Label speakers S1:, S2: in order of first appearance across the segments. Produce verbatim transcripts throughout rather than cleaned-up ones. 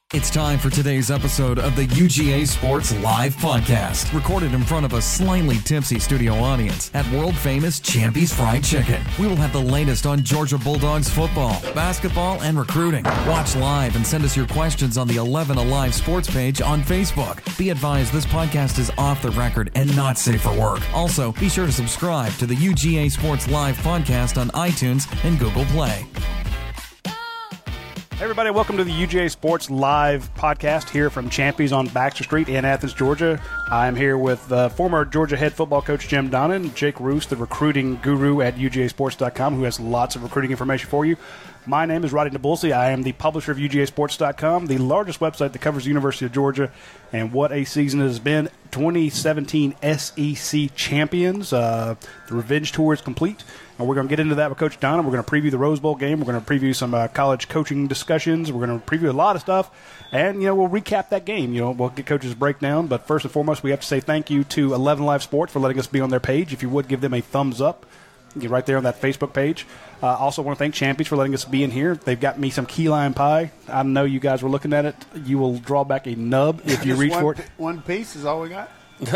S1: It's time for today's episode of the U G A Sports Live Podcast, recorded in front of a slightly tipsy studio audience at world-famous Champy's Fried Chicken. We will have the latest on Georgia Bulldogs football, basketball, and recruiting. Watch live and send us your questions on the eleven Alive Sports page on Facebook. Be advised this podcast is off the record and not safe for work. Also, be sure to subscribe to the U G A Sports Live Podcast on iTunes and Google Play.
S2: Hey everybody, welcome to the U G A Sports Live Podcast here from Champy's on Baxter Street in Athens, Georgia. I'm here with uh, former Georgia head football coach Jim Donnan, Jake Roos, the recruiting guru at U G A Sports dot com, who has lots of recruiting information for you. My name is Roddy Nabulsi. I am the publisher of U G A Sports dot com, the largest website that covers the University of Georgia, and what a season it has been. twenty seventeen S E C champions. Uh, the revenge tour is complete. And we're going to get into that with Coach Donnan. We're going to preview the Rose Bowl game. We're going to preview some uh, college coaching discussions. We're going to preview a lot of stuff. And, you know, we'll recap that game. You know, we'll get Coach's breakdown. But first and foremost, we have to say thank you to eleven Live Sports for letting us be on their page. If you would, give them a thumbs up. Get right there on that Facebook page. Uh, also want to thank Champy's for letting us be in here. They've got me some key lime pie. I know you guys were looking at it. You will draw back a nub if you reach
S3: one,
S2: for it.
S3: One piece is all we got?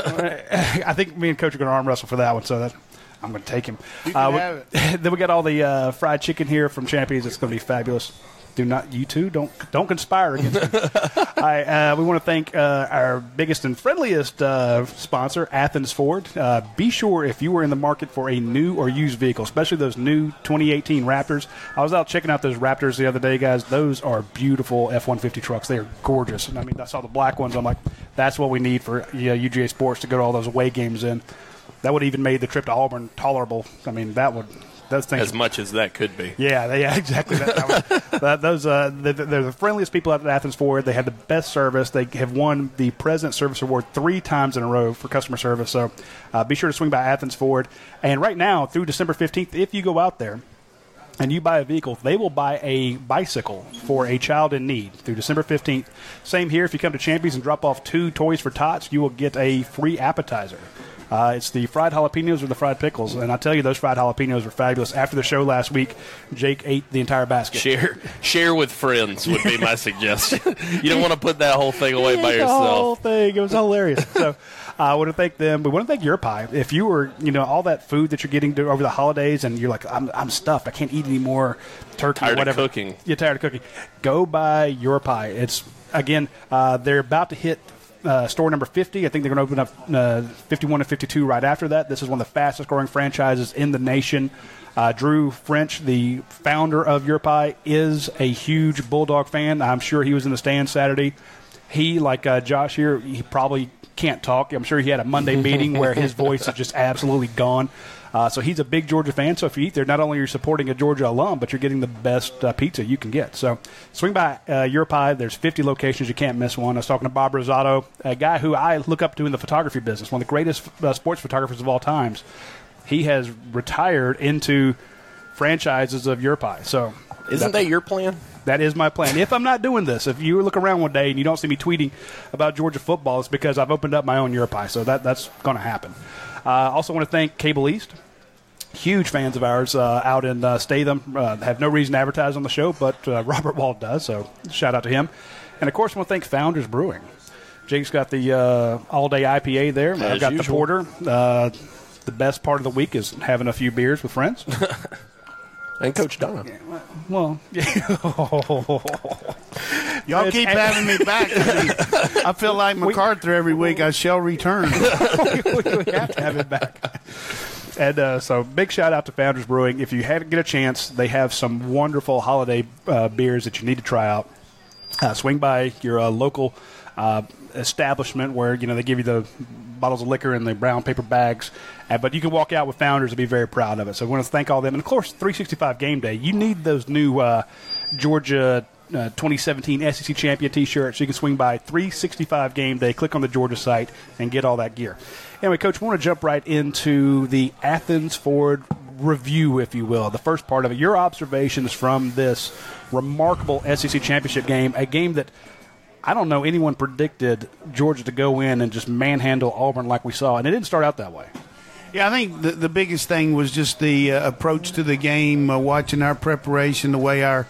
S2: I think me and Coach are going to arm wrestle for that one, so that I'm going to take him.
S3: You can
S2: uh, we,
S3: have it.
S2: Then we got all the uh, fried chicken here from Champy's. It's going to be fabulous. Do not, you two, don't don't conspire against me. All right, uh, we want to thank uh, our biggest and friendliest uh, sponsor, Athens Ford. Uh, be sure if you are in the market for a new or used vehicle, especially those new twenty eighteen Raptors. I was out checking out those Raptors the other day, guys. Those are beautiful F one fifty trucks. They are gorgeous. And I mean, I saw the black ones. I'm like, that's what we need for you know, U G A Sports to go to all those away games in. That would even made the trip to Auburn tolerable. I mean, that would those things
S4: as much as that could be.
S2: Yeah, they, yeah, exactly. That, that was, that, those uh, they're, they're the friendliest people at Athens Ford. They have the best service. They have won the President Service Award three times in a row for customer service. So uh, be sure to swing by Athens Ford. And right now, through December fifteenth, if you go out there and you buy a vehicle, they will buy a bicycle for a child in need through December fifteenth. Same here. If you come to Champy's and drop off two toys for tots, you will get a free appetizer. Uh, it's the fried jalapenos or the fried pickles. And I tell you, those fried jalapenos are fabulous. After the show last week, Jake ate the entire basket.
S4: Share share with friends would be my suggestion. You don't want to put that whole thing away by yourself.
S2: The whole thing. It was hilarious. So uh, I want to thank them. We want to thank Your Pie. If you were, you know, all that food that you're getting to, over the holidays and you're like, I'm, I'm stuffed. I can't eat any more turkey
S4: tired
S2: or whatever.
S4: Of cooking.
S2: You're tired of cooking. Go buy Your Pie. It's, again, uh, they're about to hit Uh, store number fifty. I think they're going to open up uh, fifty-one and fifty-two right after that. This is one of the fastest growing franchises in the nation. Uh, Drew French, the founder of Your Pie, is a huge Bulldog fan. I'm sure he was in the stand Saturday. He, like uh, Josh here, he probably can't talk. I'm sure he had a Monday meeting where his voice is just absolutely gone. Uh, so he's a big Georgia fan. So if you eat there, not only are you supporting a Georgia alum, but you're getting the best uh, pizza you can get. So swing by uh, Your Pie. There's fifty locations. You can't miss one. I was talking to Bob Rosato, a guy who I look up to in the photography business, one of the greatest uh, sports photographers of all times. He has retired into franchises of Your Pie. So
S4: isn't that, that your plan?
S2: That is my plan. If I'm not doing this, if you look around one day and you don't see me tweeting about Georgia football, it's because I've opened up my own Your Pie. So that that's going to happen. I uh, also want to thank Cable East. Huge fans of ours uh, out in uh, Statham. Uh, have no reason to advertise on the show, but uh, Robert Wald does, so shout out to him. And, of course, I want to thank Founders Brewing. Jake's got the uh, all-day I P A there.
S4: As
S2: I've got
S4: usual.
S2: the porter. Uh, the best part of the week is having a few beers with friends.
S4: And Coach Donnan.
S2: Yeah, well,
S3: y'all keep having me back. I feel like MacArthur every week. I shall return.
S2: we have to have him back. And uh, so big shout-out to Founders Brewing. If you haven't get a chance, they have some wonderful holiday uh, beers that you need to try out. Uh, swing by your uh, local uh, establishment where, you know, they give you the bottles of liquor in the brown paper bags. Uh, but you can walk out with Founders and be very proud of it. So we want to thank all them. And, of course, three sixty-five Game Day. You need those new uh, Georgia uh, twenty seventeen S E C Champion T-shirts. So you can swing by three sixty-five Game Day, click on the Georgia site, and get all that gear. Anyway, Coach, we want to jump right into the Athens Ford review, if you will, the first part of it. Your observations from this remarkable S E C championship game, a game that I don't know anyone predicted Georgia to go in and just manhandle Auburn like we saw, and it didn't start out that way.
S3: Yeah, I think the, the biggest thing was just the uh, approach to the game, uh, watching our preparation, the way our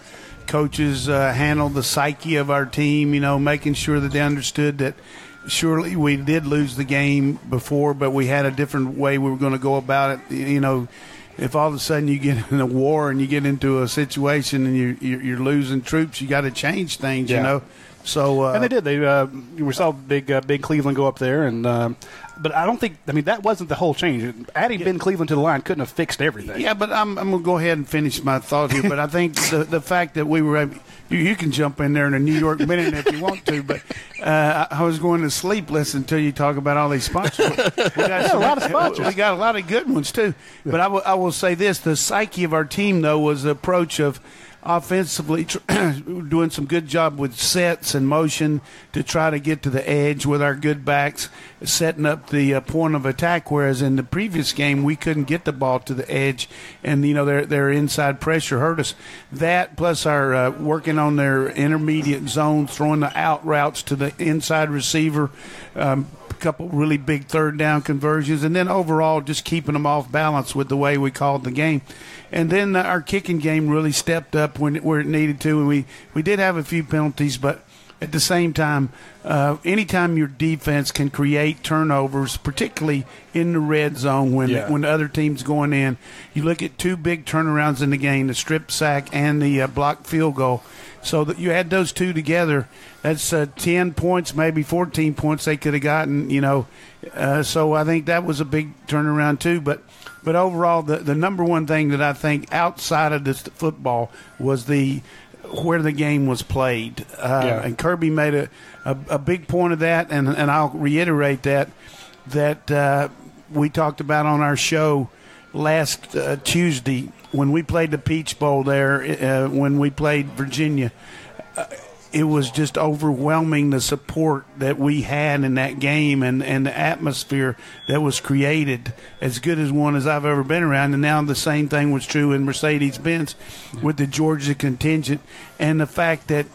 S3: coaches uh, handled the psyche of our team, you know, making sure that they understood that surely we did lose the game before, but we had a different way we were going to go about it. You know, if all of a sudden you get in a war and you get into a situation and you're, you're, you're losing troops, you got to change things, yeah. you know. So uh,
S2: and they did. They uh, we saw big uh, big Cleveland go up there, and uh, but I don't think. I mean, that wasn't the whole change. Adding yeah. Ben Cleveland to the line couldn't have fixed everything.
S3: Yeah, but I'm I'm gonna go ahead and finish my thought here. But I think the the fact that we were able, you, you can jump in there in a New York minute if you want to, but uh, I, I was going to sleep listening until you talk about all these sponsors. We got
S2: yeah, some, a lot of sponsors.
S3: We got a lot of good ones too. Yeah. But I, w- I will say this: the psyche of our team though was the approach of offensively tr- doing some good job with sets and motion to try to get to the edge with our good backs, setting up the uh, point of attack, whereas in the previous game we couldn't get the ball to the edge, and you know their their inside pressure hurt us. That plus our uh, working on their intermediate zones, throwing the out routes to the inside receiver, um, a couple really big third down conversions, and then overall just keeping them off balance with the way we called the game. And then our kicking game really stepped up when where it needed to, and we, we did have a few penalties, but at the same time, uh, anytime your defense can create turnovers, particularly in the red zone when yeah. when the other team's going in, you look at two big turnarounds in the game, the strip sack and the uh, blocked field goal. So that you add those two together, that's uh, ten points, maybe fourteen points they could have gotten, you know. Uh, so I think that was a big turnaround too. But but overall, the, the number one thing that I think outside of this football was the where the game was played. Uh, yeah. And Kirby made a, a, a big point of that, and, and I'll reiterate that, that uh, we talked about on our show last uh, Tuesday when we played the Peach Bowl there, uh, when we played Virginia. Uh, it was just overwhelming, the support that we had in that game and, and the atmosphere that was created, as good as one as I've ever been around. And now the same thing was true in Mercedes-Benz with the Georgia contingent, and the fact that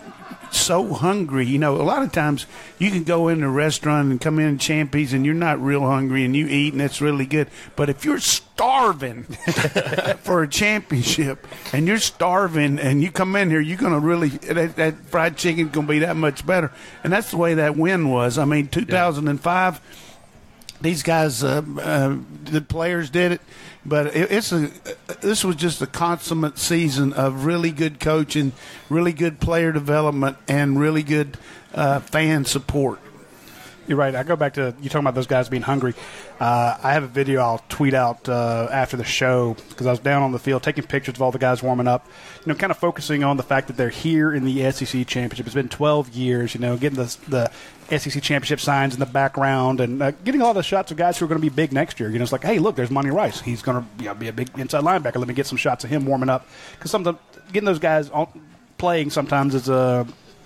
S3: so hungry. You know, a lot of times you can go in a restaurant and come in Champies and you're not real hungry and you eat and it's really good. But if you're starving for a championship and you're starving and you come in here, you're going to really that, that fried chicken's going to be that much better. And that's the way that win was. I mean, two thousand five, yeah. these guys, uh, uh, the players did it. But it, it's a. This was just a consummate season of really good coaching, really good player development, and really good uh, fan support.
S2: You're right. I go back to you talking about those guys being hungry. Uh, I have a video I'll tweet out uh, after the show because I was down on the field taking pictures of all the guys warming up. You know, kind of focusing on the fact that they're here in the S E C championship. It's been twelve years. You know, getting the the S E C championship signs in the background and uh, getting all the shots of guys who are going to be big next year. You know, it's like, hey, look, there's Monty Rice. He's going to you know, be a big inside linebacker. Let me get some shots of him warming up because sometimes getting those guys on, playing sometimes is a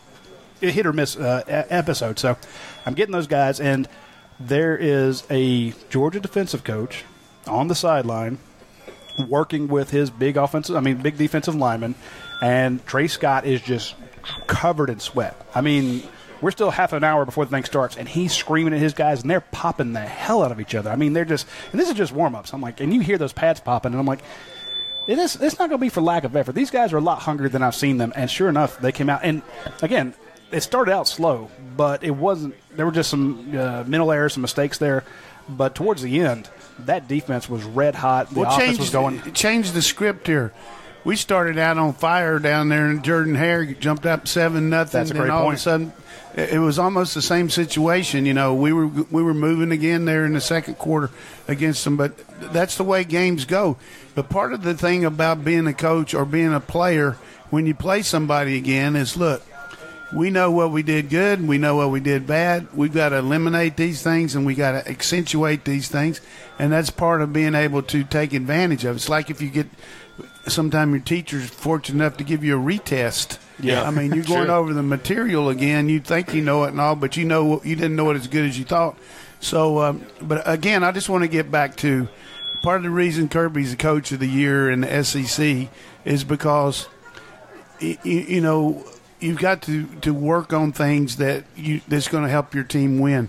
S2: hit or miss uh, episode. So I'm getting those guys, and there is a Georgia defensive coach on the sideline working with his big offensive, I mean, big defensive lineman, and Trey Scott is just covered in sweat. I mean, we're still half an hour before the thing starts, and he's screaming at his guys, and they're popping the hell out of each other. I mean, they're just, and this is just warm-ups. I'm like, and you hear those pads popping, and I'm like, it is, it's not going to be for lack of effort. These guys are a lot hungrier than I've seen them, and sure enough, they came out. And, again, it started out slow, but it wasn't – there were just some uh, mental errors, some mistakes there. But towards the end, that defense was red hot. The
S3: well,
S2: offense
S3: change,
S2: was going –
S3: change the script here. We started out on fire down there, and Jordan Hare jumped up seven nothing.
S2: That's a great
S3: and all
S2: point.
S3: Of a sudden, it was almost the same situation. You know, we were we were moving again there in the second quarter against them, but that's the way games go. But part of the thing about being a coach or being a player when you play somebody again is, look, we know what we did good, we know what we did bad. We've got to eliminate these things, and we got to accentuate these things, and that's part of being able to take advantage of it. It's like if you get sometime your teacher's fortunate enough to give you a retest.
S4: Yeah,
S3: I mean, you're going
S4: sure.
S3: over the material again. You think you know it and all, but you know you didn't know it as good as you thought. So, um, but again, I just want to get back to part of the reason Kirby's the coach of the year in the S E C is because, you, you know, you've got to, to work on things that you that's going to help your team win.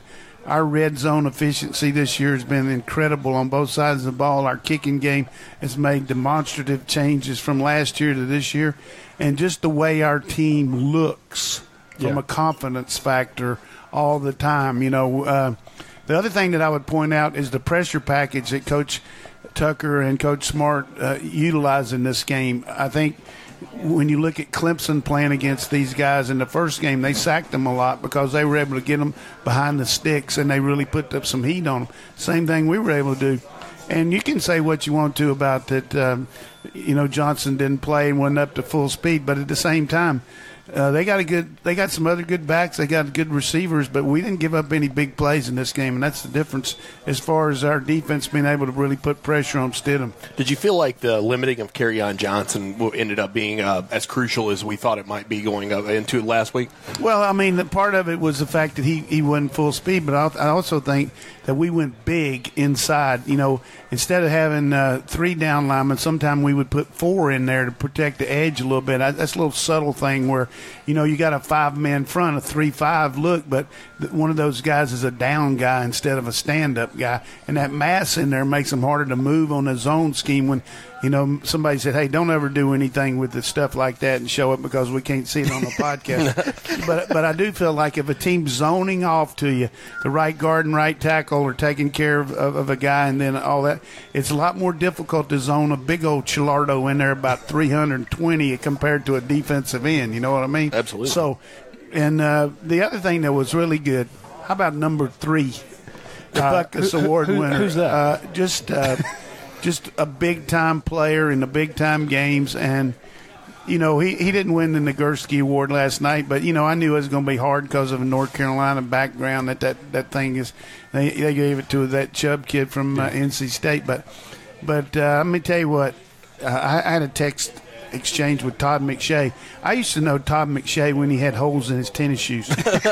S3: our red zone efficiency this year has been incredible on both sides of the ball. Our kicking game has made demonstrative changes from last year to this year. And just the way our team looks from
S2: Yeah.
S3: a confidence factor all the time. You know, uh, the other thing that I would point out is the pressure package that Coach Tucker and Coach Smart uh, utilize in this game. I think when you look at Clemson playing against these guys in the first game, they sacked them a lot because they were able to get them behind the sticks and they really put up some heat on them. Same thing we were able to do. And you can say what you want to about that, um, you know, Johnson didn't play and wasn't up to full speed, but at the same time, Uh, they got a good. They got some other good backs. They got good receivers, but we didn't give up any big plays in this game, and that's the difference as far as our defense being able to really put pressure on Stidham.
S4: Did you feel like the limiting of Kerryon Johnson ended up being uh, as crucial as we thought it might be going up into last week?
S3: Well, I mean, the part of it was the fact that he, he wasn't full speed, but I, I also think that we went big inside. You know, instead of having uh, three down linemen, sometimes we would put four in there to protect the edge a little bit. I, that's a little subtle thing where, you know, you got a five-man front, a three five look, but th- one of those guys is a down guy instead of a stand-up guy. And that mass in there makes them harder to move on the zone scheme when, you know, somebody said, hey, don't ever do anything with the stuff like that and show it because we can't see it on the podcast. But but I do feel like if a team's zoning off to you, the right guard and right tackle are taking care of, of, of a guy and then all that, it's a lot more difficult to zone a big old Chilardo in there about three hundred twenty compared to a defensive end. You know what I mean?
S4: Absolutely.
S3: So, and uh, the other thing that was really good, how about number three, the
S2: Uh,
S3: Buckus
S2: who-
S3: Award
S2: who-
S3: winner?
S2: who's that?
S3: Uh, just uh, just a big-time player in the big-time games. And, you know, he, he didn't win the Nagurski Award last night, but, you know, I knew it was going to be hard because of a North Carolina background that that, that thing is. They, they gave it to that Chubb kid from uh, N C State. But, but uh, let me tell you what, uh, I, I had a text exchange with Todd McShay. I used to know Todd McShay when he had holes in his tennis shoes.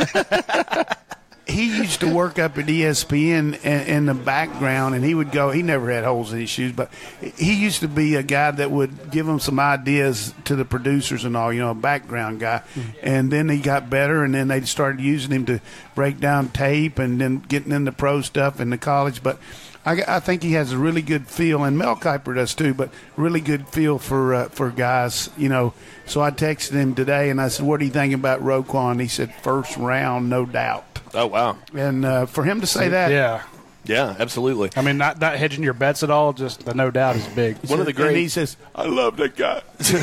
S3: He used to work up at E S P N in, in the background, and he would go. He never had holes in his shoes, but he used to be a guy that would give them some ideas to the producers and all. You know, a background guy. Mm-hmm. And then he got better, and then they started using him to break down tape, and then getting into pro stuff in the college. But I, I think he has a really good feel, and Mel Kiper does too. But really good feel for uh, for guys. You know, so I texted him today, and I said, "What do you think about Roquan?" He said, "First round, no doubt."
S4: Oh, wow.
S3: And uh, for him to say that,
S2: Yeah.
S4: Yeah, absolutely.
S2: I mean, not, not hedging your bets at all, just the no doubt is big.
S4: One of the great.
S3: and he says, "I love that guy."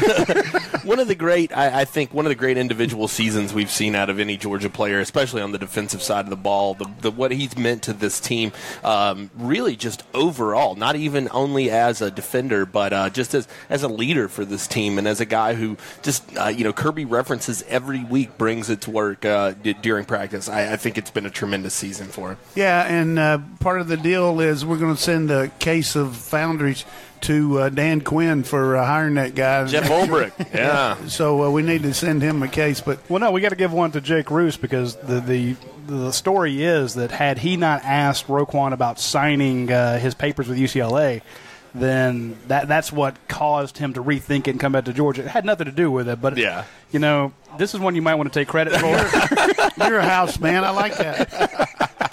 S4: One of the great, I, I think, one of the great individual seasons we've seen out of any Georgia player, especially on the defensive side of the ball. The, the what he's meant to this team, um, really just overall, not even only as a defender, but uh, just as as a leader for this team, and as a guy who just, uh, you know, Kirby references every week, brings it to work uh, d- during practice. I, I think it's been a tremendous season for him.
S3: Yeah, and uh, part of the deal is we're going to send a case of Foundries to uh, Dan Quinn for uh, hiring that guy.
S4: Jeff Ulbrich, yeah.
S3: So uh, we need to send him a case, but
S2: Well, no, we got to give one to Jake Roos because the, the the story is that had he not asked Roquan about signing uh, his papers with U C L A, then that that's what caused him to rethink it and come back to Georgia. It had nothing to do with it, but
S4: Yeah.
S2: you know, this is one you might want to take credit for.
S3: you're a house man. I like that.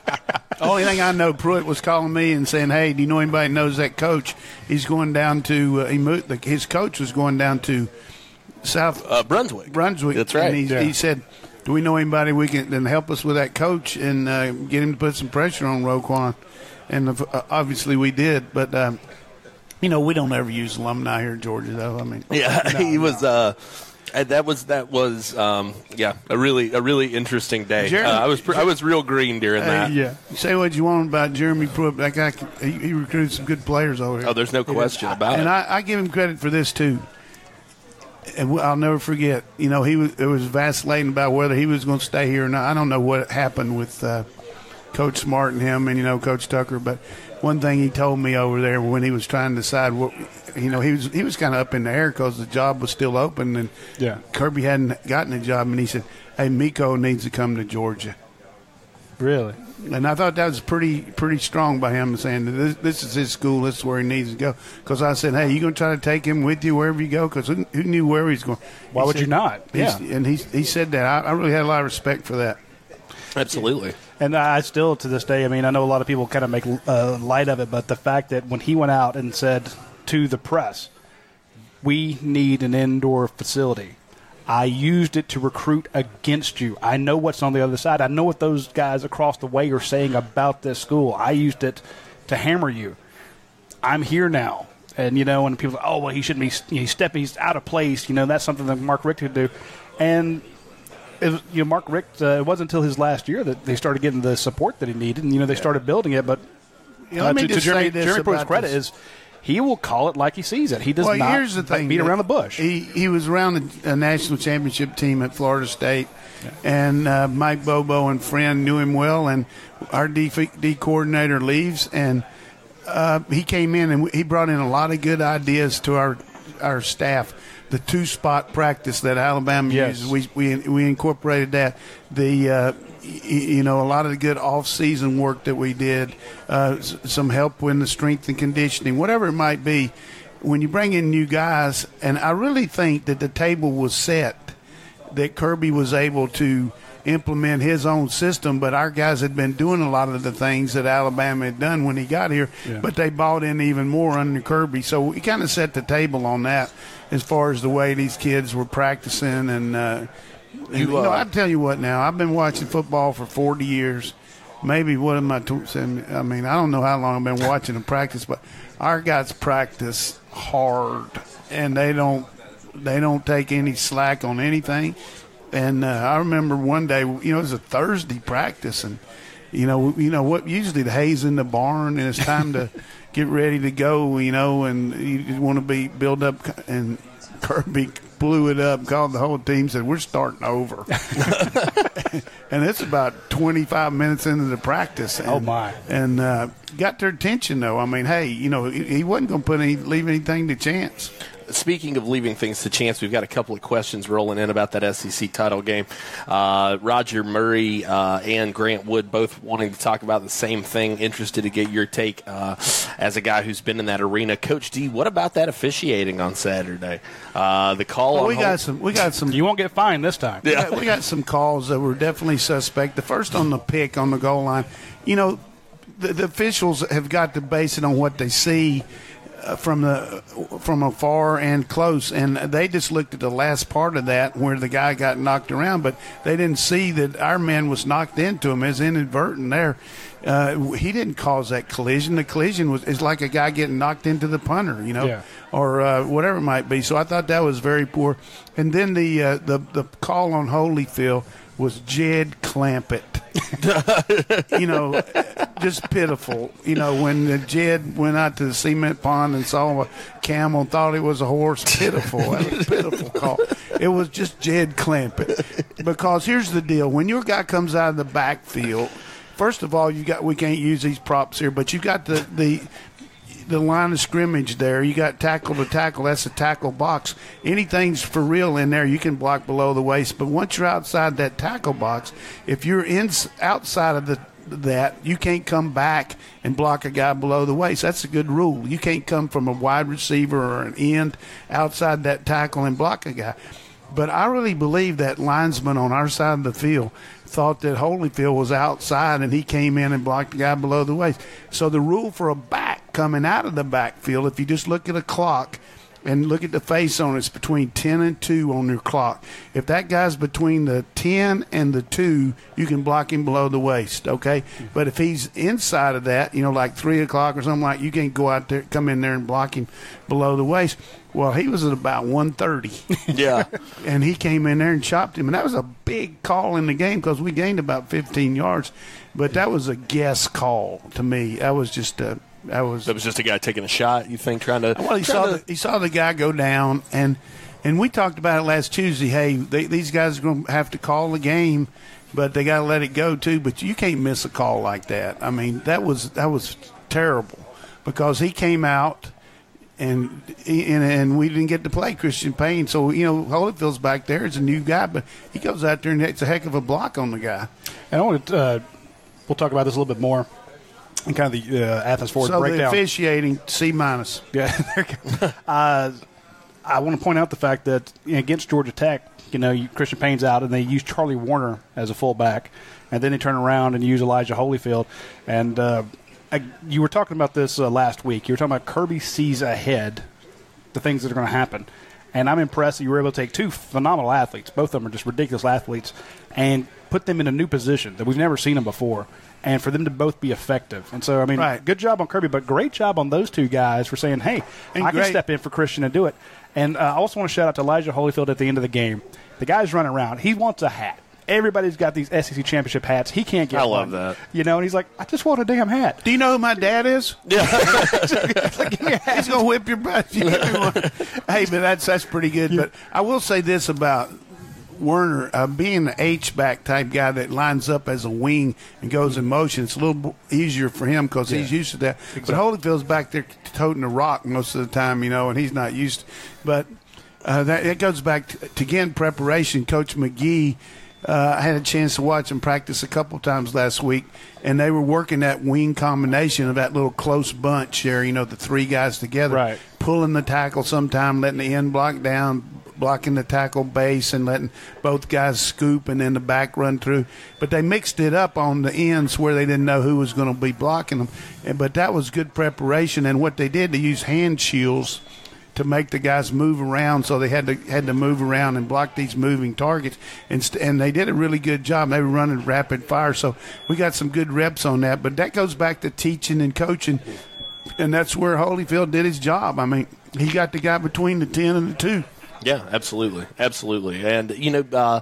S3: Only thing I know, Pruitt was calling me and saying, "Hey, do you know anybody that knows that coach? He's going down to uh, he moved, the, his coach was going down to South
S4: Uh, Brunswick.
S3: Brunswick.
S4: That's right.
S3: And he,
S2: Yeah.
S3: he said, "Do we know anybody we can then help us with that coach and uh, get him to put some pressure on Roquan?" And uh, obviously we did, but um, you know we don't ever use alumni here in Georgia, though. I mean,
S4: Yeah,
S3: no,
S4: he
S3: no.
S4: was. Uh, and that was that was um, yeah a really a really interesting day.
S3: Jeremy-
S4: Uh, I was pr- I was real green during that.
S2: yeah.
S3: Say what you want about Jeremy Pruitt, that guy, he, he recruited some good players over here.
S4: Oh, there's no question about
S3: And
S4: it.
S3: I, I give him credit for this too. And I'll never forget. You know, he was it was vacillating about whether he was going to stay here or not. I don't know what happened with uh, Coach Smart and him, and you know Coach Tucker. But one thing he told me over there when he was trying to decide what, you know, he was he was kind of up in the air because the job was still open, and
S2: Yeah.
S3: Kirby hadn't gotten a job, and he said, "Hey, Miko needs to come to Georgia."
S2: Really?
S3: And I thought that was pretty pretty strong by him saying that this, this is his school, this is where he needs to go. Because I said, hey, you going to try to take him with you wherever you go? Because who, who knew where he was going?
S2: Why
S3: He
S2: would
S3: said-
S2: you not?
S3: he's-
S2: Yeah.
S3: And he, he said that. I, I really had a lot of respect for that.
S4: Absolutely.
S2: And I still, to this day, I mean, I know a lot of people kind of make uh, light of it, but the fact that when he went out and said to the press, we need an indoor facility, I used it to recruit against you. I know what's on the other side. I know what those guys across the way are saying about this school. I used it to hammer you. I'm here now. And, you know, when people say, oh, well, he shouldn't be, you know, he's stepping, he's out of place, you know, that's something that Mark Richt could do. And, it was, you know, Mark Richt, uh, it wasn't until his last year that they started getting the support that he needed. And, you know, they started building it. But
S3: you know, let
S2: uh,
S3: me
S2: to,
S3: just
S2: to Jeremy,
S3: say this
S2: Jeremy Pruitt's
S3: about
S2: credit
S3: this.
S2: is he will call it like he sees it. He does
S3: well,
S2: not
S3: here's the thing,
S2: beat around the bush.
S3: He, he was around a, a national championship team at Florida State, yeah. and uh, Mike Bobo and friend knew him well, and our D, D coordinator leaves, and uh, he came in and he brought in a lot of good ideas to our our staff. The two spot practice that Alabama
S2: yes.
S3: uses, we, we we incorporated that. The uh, you know, a lot of the good off-season work that we did, uh, some help with the strength and conditioning, whatever it might be. When you bring in new guys, and I really think that the table was set, that Kirby was able to implement his own system, but our guys had been doing a lot of the things that Alabama had done when he got here, yeah. but they bought in even more under Kirby. So we kind of set the table on that as far as the way these kids were practicing. And, uh, and you, you know, I tell you what now, I've been watching football for forty years. Maybe what am I saying? I mean, I don't know how long I've been watching them practice, but our guys practice hard, and they don't they don't take any slack on anything. And uh, I remember one day, you know, it was a Thursday practice, and you know, you know what? Usually the hay's in the barn, and it's time to get ready to go. You know, and you want to be build up. And Kirby blew it up, called the whole team, said, "We're starting over." And it's about twenty-five minutes into the practice. And,
S2: oh my!
S3: And uh, got their attention though. I mean, hey, you know, he, he wasn't going to put any leave anything to chance.
S4: Speaking of leaving things to chance, we've got a couple of questions rolling in about that S E C title game. Uh, Roger Murray uh, and Grant Wood both wanting to talk about the same thing, interested to get your take uh, as a guy who's been in that arena. Coach D, what about that officiating on Saturday? Uh, the call
S3: well,
S4: on
S3: we
S4: hold-
S3: got some. We got some.
S2: You won't get fined this time.
S3: We got, we got some calls that were definitely suspect. The first on the pick on the goal line. You know, the, the officials have got to base it on what they see from the from afar and close, and they just looked at the last part of that where the guy got knocked around, but they didn't see that our man was knocked into him as inadvertent there. Uh, he didn't cause that collision. The collision was is like a guy getting knocked into the punter, you know,
S2: yeah. or
S3: uh, whatever it might be. So I thought that was very poor. And then the uh, the the call on Holyfield was Jed Clampett. You know, just pitiful. You know, when the Jed went out to the cement pond and saw a camel and thought it was a horse, pitiful. That was a pitiful call. It was just Jed Clampett. Because here's the deal. When your guy comes out of the backfield, first of all, you got we can't use these props here, but you got the, the the line of scrimmage there. You got tackle to tackle. That's a tackle box. Anything's for real in there, you can block below the waist. But once you're outside that tackle box, if you're in outside of the that, you can't come back and block a guy below the waist. That's a good rule. You can't come from a wide receiver or an end outside that tackle and block a guy. But I really believe that linesman on our side of the field thought that Holyfield was outside and he came in and blocked the guy below the waist. So the rule for a back coming out of the backfield, if you just look at a clock and look at the face on it, it's between ten and two on your clock. If that guy's between the ten and the two, you can block him below the waist, okay? But if he's inside of that, you know, like three o'clock or something like, you can't go out there, come in there and block him below the waist. Well, he was at about one thirty.
S4: Yeah.
S3: And he came in there and chopped him. And that was a big call in the game because we gained about fifteen yards. But that was a guess call to me. That was just a – that was
S4: that was just a guy taking a shot, you think, trying to –
S3: Well, he saw, to, the, he saw the guy go down. And and we talked about it last Tuesday. Hey, they, these guys are going to have to call the game, but they got to let it go too. But you can't miss a call like that. I mean, that was that was terrible because he came out – And, and and we didn't get to play Christian Payne. So, you know, Holyfield's back there. It's a new guy, but he goes out there and it's a heck of a block on the guy.
S2: And I want to uh, – we'll talk about this a little bit more and kind of the uh, Athens Ford
S3: so
S2: breakdown.
S3: So the officiating, C minus.
S2: Yeah. uh, I want to point out the fact that you know, against Georgia Tech, you know, you, Christian Payne's out, and they use Charlie Warner as a fullback, and then they turn around and use Elijah Holyfield. And uh, I, you were talking about this uh, last week. You were talking about Kirby sees ahead the things that are going to happen. And I'm impressed that you were able to take two phenomenal athletes, both of them are just ridiculous athletes, and put them in a new position that we've never seen them before, and for them to both be effective. And so, I mean,
S3: right.
S2: good job on Kirby, but great job on those two guys for saying, hey,
S3: and
S2: I
S3: great.
S2: can step in for Christian and do it. And uh, I also want to shout out to Elijah Holyfield at the end of the game. The guy's running around. He wants a hat. Everybody's got these S E C championship hats. He can't get
S4: I
S2: one.
S4: love that.
S2: You know, and he's like, I just want a damn hat.
S3: Do you know who my dad is?
S4: Yeah.
S3: He's going to whip your butt. You give me one. Hey, but that's that's pretty good. But I will say this about Werner, uh, being an H-back type guy that lines up as a wing and goes in motion, it's a little easier for him because yeah. he's used to that. Exactly. But Holyfield's back there toting a rock most of the time, you know, and he's not used to But uh, that it goes back to, to, again, preparation. Coach McGee, Uh, I had a chance to watch them practice a couple times last week, and they were working that wing combination of that little close bunch there, you know, the three guys together,
S2: right.
S3: pulling the tackle sometime, letting the end block down, blocking the tackle base, and letting both guys scoop and then the back run through. But they mixed it up on the ends where they didn't know who was going to be blocking them. And, but that was good preparation, and what they did, they used hand shields to make the guys move around, so they had to had to move around and block these moving targets, and st- and they did a really good job. They were running rapid fire, so we got some good reps on that. But that goes back to teaching and coaching, and that's where Holyfield did his job. I mean, he got the guy between the ten and the two.
S4: Yeah, absolutely, absolutely. And you know, uh,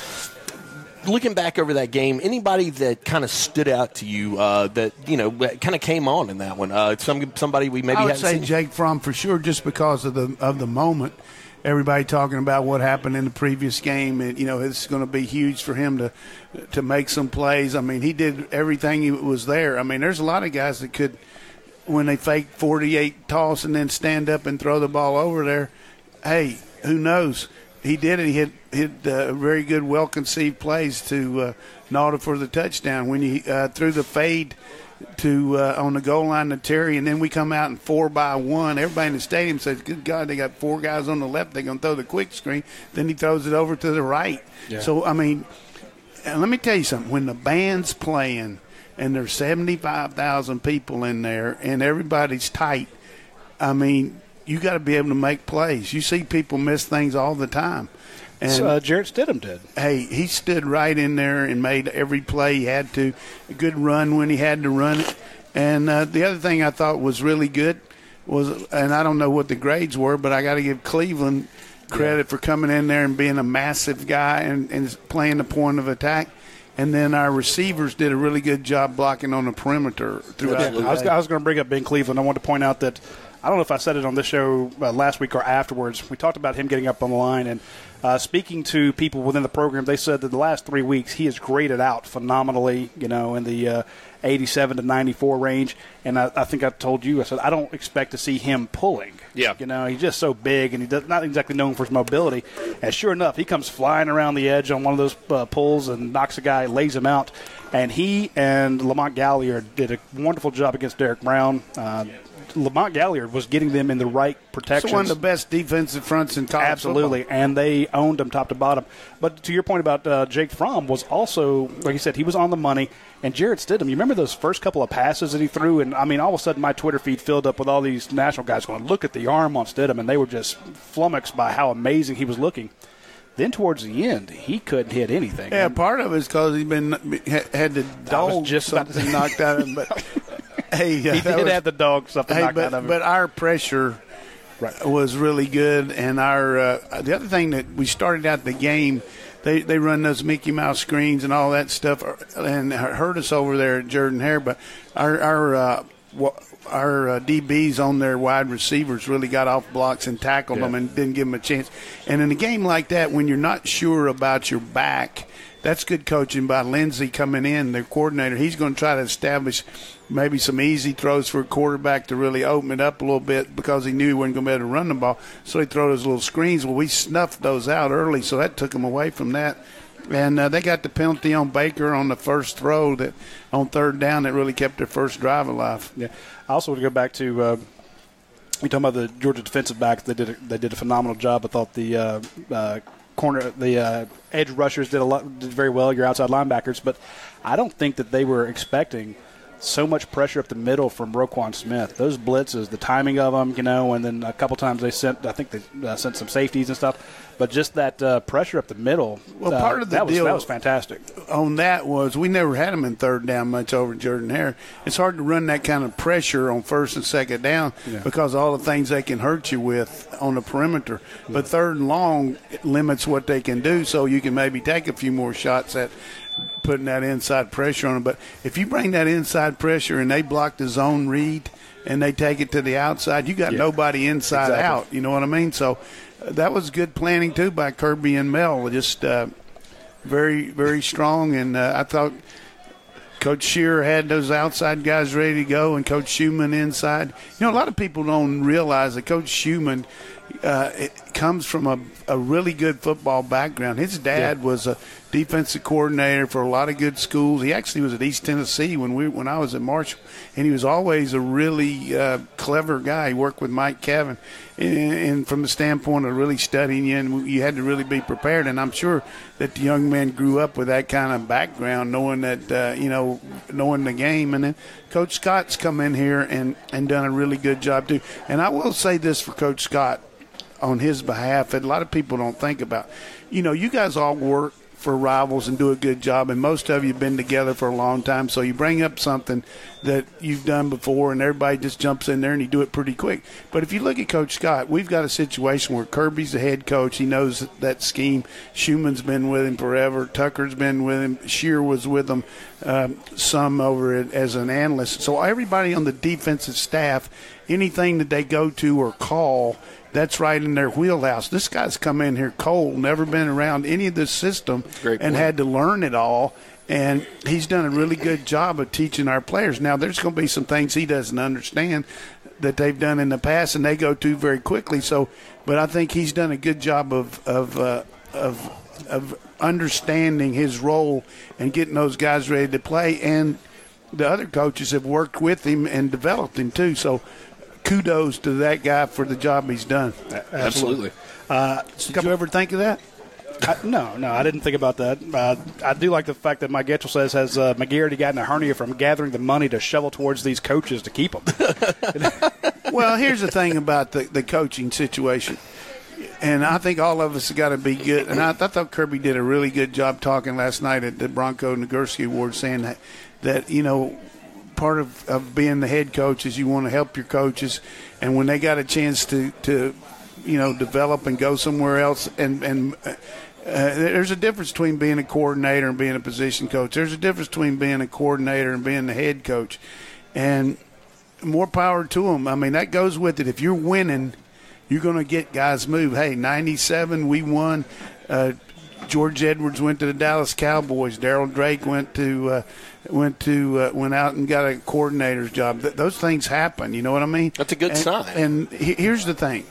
S4: looking back over that game, anybody that kind of stood out to you uh, that, you know, kind of came on in that one? Uh, some Somebody we maybe
S3: I would
S4: hadn't
S3: say
S4: seen?
S3: Jake Fromm for sure, just because of the of the moment. Everybody talking about what happened in the previous game, and you know it's going to be huge for him to to make some plays. I mean, he did everything he was there. I mean, there's a lot of guys that could, when they fake forty-eight toss and then stand up and throw the ball over there. Hey, who knows? He did it. He hit hit uh, very good, well-conceived plays to uh, Nauta for the touchdown. When he uh, threw the fade to uh, on the goal line to Terry, and then we come out in four by one. Everybody in the stadium says, "Good God, they got four guys on the left. They're going to throw the quick screen." Then he throws it over to the right. Yeah. So I mean, and let me tell you something. When the band's playing and there's seventy-five thousand people in there and everybody's tight, I mean, you got to be able to make plays. You see people miss things all the time. And
S2: so, uh, Jarrett Stidham did.
S3: Hey, he stood right in there and made every play he had to. A good run when he had to run it. And uh, the other thing I thought was really good was, and I don't know what the grades were, but I got to give Cleveland credit yeah. for coming in there and being a massive guy and, and playing the point of attack. And then our receivers did a really good job blocking on the perimeter throughout the day.
S2: I was, I was going to bring up Ben Cleveland. I want to point out that I don't know if I said it on this show uh, last week or afterwards. We talked about him getting up on the line, and uh, speaking to people within the program, they said that the last three weeks he has graded out phenomenally, you know, in the uh, eighty-seven to ninety-four range. And I, I think I told you, I said, I don't expect to see him pulling.
S4: Yeah.
S2: You know, he's just so big, and he's not exactly known for his mobility. And sure enough, he comes flying around the edge on one of those uh, pulls and knocks a guy, lays him out. And he and Lamont Galliard did a wonderful job against Derek Brown. Uh, Lamont Galliard was getting them in the right protections.
S3: It's one of the best defensive fronts in college
S2: Absolutely,
S3: football.
S2: And they owned them top to bottom. But to your point about uh, Jake Fromm was also, like you said, he was on the money. And Jarrett Stidham, you remember those first couple of passes that he threw? And, I mean, all of a sudden my Twitter feed filled up with all these national guys going, look at the arm on Stidham. And they were just flummoxed by how amazing he was looking. Then towards the end, he couldn't hit anything.
S3: Yeah,
S2: and
S3: part of it is because he's been had the dog
S2: just
S3: something knocked out of him. But hey, uh,
S2: he did
S3: was,
S2: have the dog something
S3: hey,
S2: knocked
S3: but,
S2: out of him.
S3: But our pressure right. was really good, and our uh, the other thing that we started out the game, they they run those Mickey Mouse screens and all that stuff, and hurt us over there at Jordan Hare. But our our uh, our uh, D Bs on their wide receivers really got off blocks and tackled yeah. them and didn't give them a chance. And in a game like that, when you're not sure about your back, that's good coaching by Lindsey coming in, their coordinator. He's going to try to establish maybe some easy throws for a quarterback to really open it up a little bit because he knew he wasn't going to be able to run the ball. So he throw those little screens. Well, we snuffed those out early, so that took him away from that. And uh, they got the penalty on Baker on the first throw that on third down that really kept their first drive alive.
S2: Yeah. I also want to go back to uh, – you talking about the Georgia defensive backs. They did a, they did a phenomenal job. I thought the uh, uh, corner, the uh, edge rushers did a lot, did very well. Your outside linebackers, but I don't think that they were expecting so much pressure up the middle from Roquan Smith. Those blitzes, the timing of them, you know, and then a couple times they sent, I think they uh, sent some safeties and stuff. But just that uh, pressure up the middle,
S3: well,
S2: uh,
S3: part of the
S2: that,
S3: deal
S2: was, that was fantastic.
S3: On that was we never had him in third down much over Jordan Hare. It's hard to run that kind of pressure on first and second down yeah. because of all the things they can hurt you with on the perimeter. Yeah. But third and long limits what they can do, so you can maybe take a few more shots at putting that inside pressure on them. But if you bring that inside pressure and they block the zone read and they take it to the outside, you got yeah. nobody inside exactly. out. You know what I mean? So uh, that was good planning, too, by Kirby and Mel. Just uh, very, very strong. And uh, I thought Coach Shearer had those outside guys ready to go and Coach Schumann inside. You know, a lot of people don't realize that Coach Schumann uh, it comes from a, a really good football background. His dad yeah. was a defensive coordinator for a lot of good schools. He actually was at East Tennessee when we when I was at Marshall, and he was always a really uh, clever guy. He worked with Mike Kevin, and, and from the standpoint of really studying you, and you had to really be prepared. And I'm sure that the young man grew up with that kind of background, knowing that uh, you know, knowing the game. And then Coach Scott's come in here and and done a really good job too. And I will say this for Coach Scott on his behalf, that a lot of people don't think about. You know, you guys all work for rivals and do a good job, and most of you have been together for a long time, so you bring up something that you've done before and everybody just jumps in there and you do it pretty quick. But if you look at Coach Scott, we've got a situation where Kirby's the head coach. He knows that scheme. Schumann's been with him forever. Tucker's been with him. Shear was with him um, some over it as an analyst. So everybody on the defensive staff, anything that they go to or call, that's right in their wheelhouse. This guy's come in here cold, never been around any of this system, and had to learn it all. And he's done a really good job of teaching our players. Now, there's going to be some things he doesn't understand that they've done in the past, and they go to very quickly. So, but I think he's done a good job of of uh, of of understanding his role and getting those guys ready to play. And the other coaches have worked with him and developed him too. So, kudos to that guy for the job he's done.
S4: Absolutely.
S3: Uh, did you ever think of that?
S2: I, no, no, I didn't think about that. Uh, I do like the fact that Mike Getchell says, has uh, McGarity gotten a hernia from gathering the money to shovel towards these coaches to keep them?
S3: Well, here's the thing about the, the coaching situation. And I think all of us have got to be good. And I, I thought Kirby did a really good job talking last night at the Bronco Nagurski Award, saying that, that you know, part of, of being the head coach is you want to help your coaches. And when they got a chance to, to you know, develop and go somewhere else, and, and uh, there's a difference between being a coordinator and being a position coach. There's a difference between being a coordinator and being the head coach. And more power to them. I mean, that goes with it. If you're winning, you're going to get guys move. Hey, ninety-seven, we won. Uh, George Edwards went to the Dallas Cowboys. Daryl Drake went to uh, went to uh, went out and got a coordinator's job. Th- those things happen. You know what I mean?
S4: That's a good
S3: and,
S4: sign.
S3: And he- here's the thing: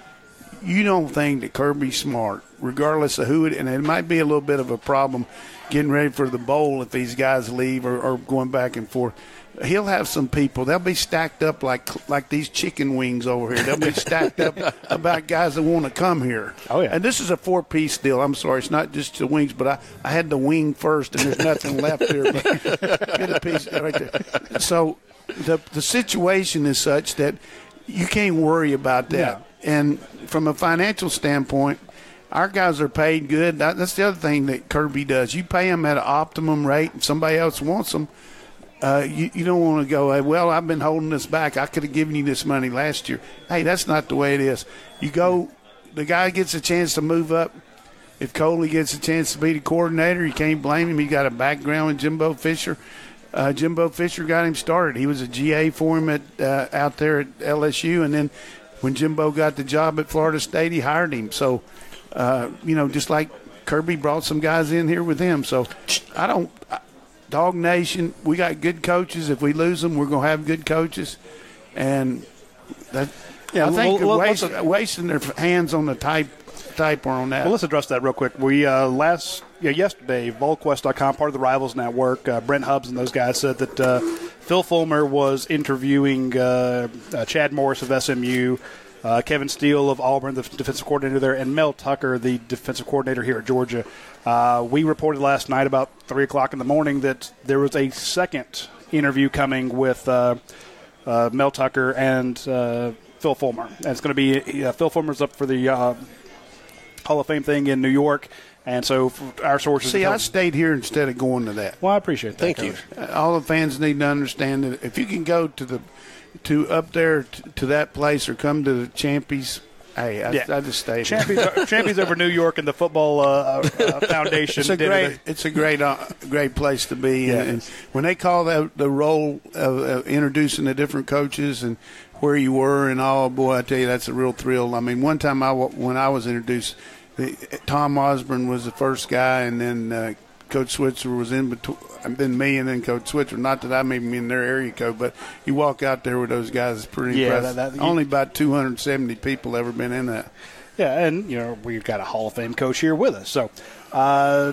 S3: you don't think that Kirby's smart, regardless of who it. And it might be a little bit of a problem getting ready for the bowl if these guys leave or, or going back and forth. He'll have some people. They'll be stacked up like like these chicken wings over here. They'll be stacked up about guys that want to come here.
S2: Oh, yeah.
S3: And this is a four-piece deal. I'm sorry. It's not just the wings, but I, I had the wing first, and there's nothing left here. But get a piece right there. So the the situation is such that you can't worry about that.
S2: Yeah.
S3: And from a financial standpoint, our guys are paid good. That, that's the other thing that Kirby does. You pay them at an optimum rate, and somebody else wants them. Uh, you, you don't want to go, hey, well, I've been holding this back. I could have given you this money last year. Hey, that's not the way it is. You go, the guy gets a chance to move up. If Coley gets a chance to be the coordinator, you can't blame him. He got a background with Jimbo Fisher. Uh, Jimbo Fisher got him started. He was a G A for him at uh, out there at L S U, and then when Jimbo got the job at Florida State, he hired him. So, uh, you know, just like Kirby brought some guys in here with him. So, I don't – Dog Nation, we got good coaches. If we lose them, we're going to have good coaches. And that, yeah, I think well, well, waste, a, wasting their hands on the type type on that.
S2: Well, let's address that real quick. We uh, last yeah, yesterday, Volquest dot com, part of the Rivals Network, uh, Brent Hubbs and those guys said that uh, Phil Fulmer was interviewing uh, uh, Chad Morris of S M U. uh, Kevin Steele of Auburn, the defensive coordinator there, and Mel Tucker, the defensive coordinator here at Georgia. Uh, we reported last night about three o'clock in the morning that there was a second interview coming with uh, uh, Mel Tucker and uh, Phil Fulmer. And it's going to be uh, Phil Fulmer's up for the uh, Hall of Fame thing in New York. And so our sources...
S3: See, I stayed here instead of going to that.
S2: Well, I appreciate that.
S4: Thank
S2: Coach.
S4: you.
S3: Uh, all the fans need to understand that if you can go to the to up there t- to that place or come to the Champies, hey, I,
S2: Yeah.
S3: I just stayed.
S2: Champions, Champions over New York and the Football uh, uh, Foundation.
S3: It's a
S2: did
S3: great,
S2: it.
S3: it's a great, uh, great place to be.
S2: Yeah,
S3: and, and when they call that the role of, of introducing the different coaches and where you were and all, boy, I tell you, that's a real thrill. I mean, one time I when I was introduced, the, Tom Osborne was the first guy, and then uh, Coach Switzer was in between. Then me and then Coach Switzer. Not that I'm even in their area code, but you walk out there with those guys, it's pretty
S2: Yeah,
S3: impressive.
S2: that- that-
S3: Only about two hundred seventy people ever been in that.
S2: Yeah, and, you know, we've got a Hall of Fame coach here with us. So uh,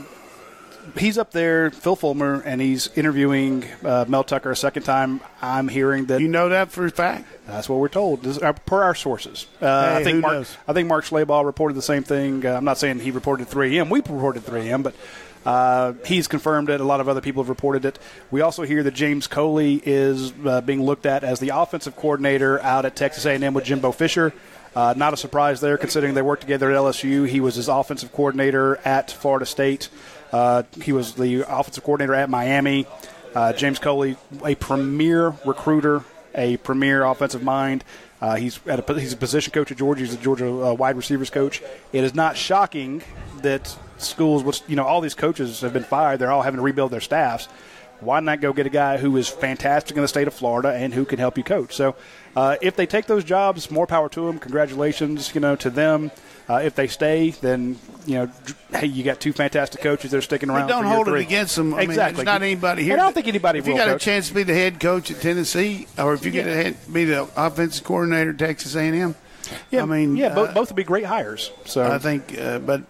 S2: he's up there, Phil Fulmer, and he's interviewing uh, Mel Tucker a second time. I'm hearing that
S3: You know that for a fact?
S2: that's what we're told, this is, uh, per our sources. Uh,
S3: Hey,
S2: I think
S3: who
S2: Mark,
S3: knows?
S2: I think Mark Schleybaugh reported the same thing. Uh, I'm not saying he reported three a.m. We reported three a.m., but uh, he's confirmed it. A lot of other people have reported it. We also hear that James Coley is uh, being looked at as the offensive coordinator out at Texas A and M with Jimbo Fisher. Uh, not a surprise there, considering they worked together at L S U. He was his offensive coordinator at Florida State. Uh, he was the offensive coordinator at Miami. Uh, James Coley, a premier recruiter, a premier offensive mind. Uh, he's at a, he's a position coach at Georgia. He's a Georgia uh, wide receivers coach. It is not shocking that schools, which, you know, all these coaches have been fired. They're all having to rebuild their staffs. Why not go get a guy who is fantastic in the state of Florida and who can help you coach? So uh, if they take those jobs, more power to them. Congratulations, you know, to them. Uh, if they stay, then, you know, hey, you got two fantastic coaches that are sticking around.
S3: Don't
S2: for year
S3: hold
S2: three.
S3: it against them. I
S2: exactly.
S3: mean, there's not anybody here.
S2: I don't think anybody
S3: If
S2: will,
S3: you got
S2: Coach.
S3: a chance to be the head coach at Tennessee, or if you get
S2: Yeah.
S3: a head, be the offensive coordinator at Texas A and M,
S2: Yeah,
S3: I mean,
S2: yeah, both,
S3: uh,
S2: both would be great hires. So
S3: I think, uh, but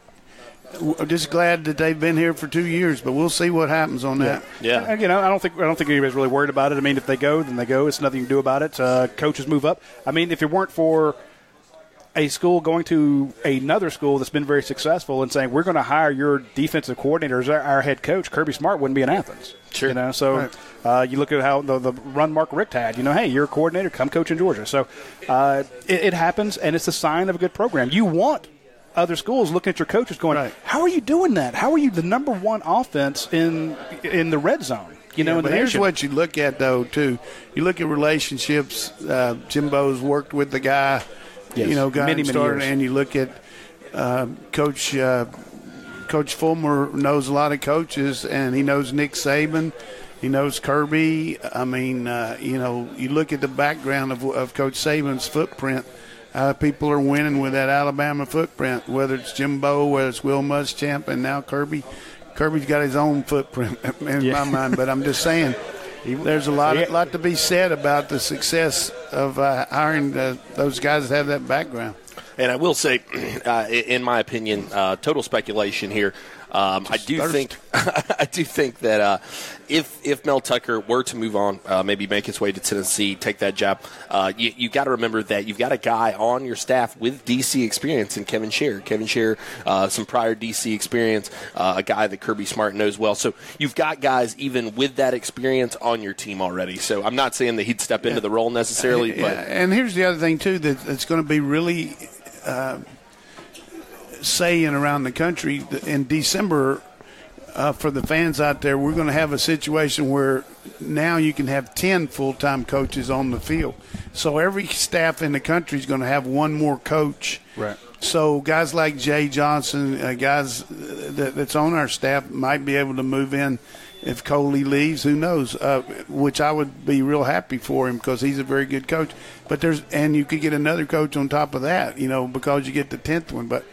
S3: I'm just glad that they've been here for two years. But we'll see what happens on that.
S4: Yeah.
S2: And, you know, I don't think I don't think anybody's really worried about it. I mean, if they go, then they go. It's nothing you can do about it. Uh, coaches move up. I mean, if it weren't for a school going to another school that's been very successful and saying we're going to hire your defensive coordinator as our, our head coach, Kirby Smart wouldn't be in Athens.
S4: Sure.
S2: You know, so
S3: Right.
S2: uh, you look at how the, the run Mark Richt had. You know, hey, you're a coordinator, come coach in Georgia. So uh, it, it happens, and it's a sign of a good program. You want other schools looking at your coaches going,
S3: Right.
S2: how are you doing that? How are you the number one offense in in the red zone? You know,
S3: Yeah,
S2: in the
S3: but here's
S2: nation?
S3: what you look at, though, too. You look at relationships. Uh, Jimbo's worked with the guy,
S2: Yes,
S3: you know, got
S2: many,
S3: him
S2: many
S3: started,
S2: years.
S3: and you look at uh, Coach uh, Coach Fulmer knows a lot of coaches, and he knows Nick Saban. He knows Kirby. I mean, uh, you know, you look at the background of, of Coach Saban's footprint. Uh, people are winning with that Alabama footprint, whether it's Jimbo, whether it's Will Muschamp, and now Kirby. Kirby's got his own footprint in
S2: Yeah.
S3: my mind, but I'm just saying there's a lot,
S2: Yeah.
S3: lot to be said about the success of uh, hiring uh, those guys that have that background.
S4: And I will say, uh, in my opinion, uh, total speculation here. Um, I do
S3: thirst.
S4: think, I do think that uh, if if Mel Tucker were to move on, uh, maybe make his way to Tennessee, take that job, uh, you you got to remember that you've got a guy on your staff with D C experience in Kevin Sherr. Kevin Sherr, uh, some prior D C experience, uh, a guy that Kirby Smart knows well. So you've got guys even with that experience on your team already. So I'm not saying that he'd step into the role necessarily,
S3: Yeah,
S4: but
S3: and here's the other thing too that that's going to be really uh, saying around the country in December uh, for the fans out there. We're going to have a situation where now you can have ten full-time coaches on the field. So every staff in the country is going to have one more coach.
S2: Right.
S3: So guys like Jay Johnson, uh, guys that, that's on our staff might be able to move in if Coley leaves. Who knows? Uh, which I would be real happy for him because he's a very good coach. But there's and you could get another coach on top of that, you know, because you get the tenth one. But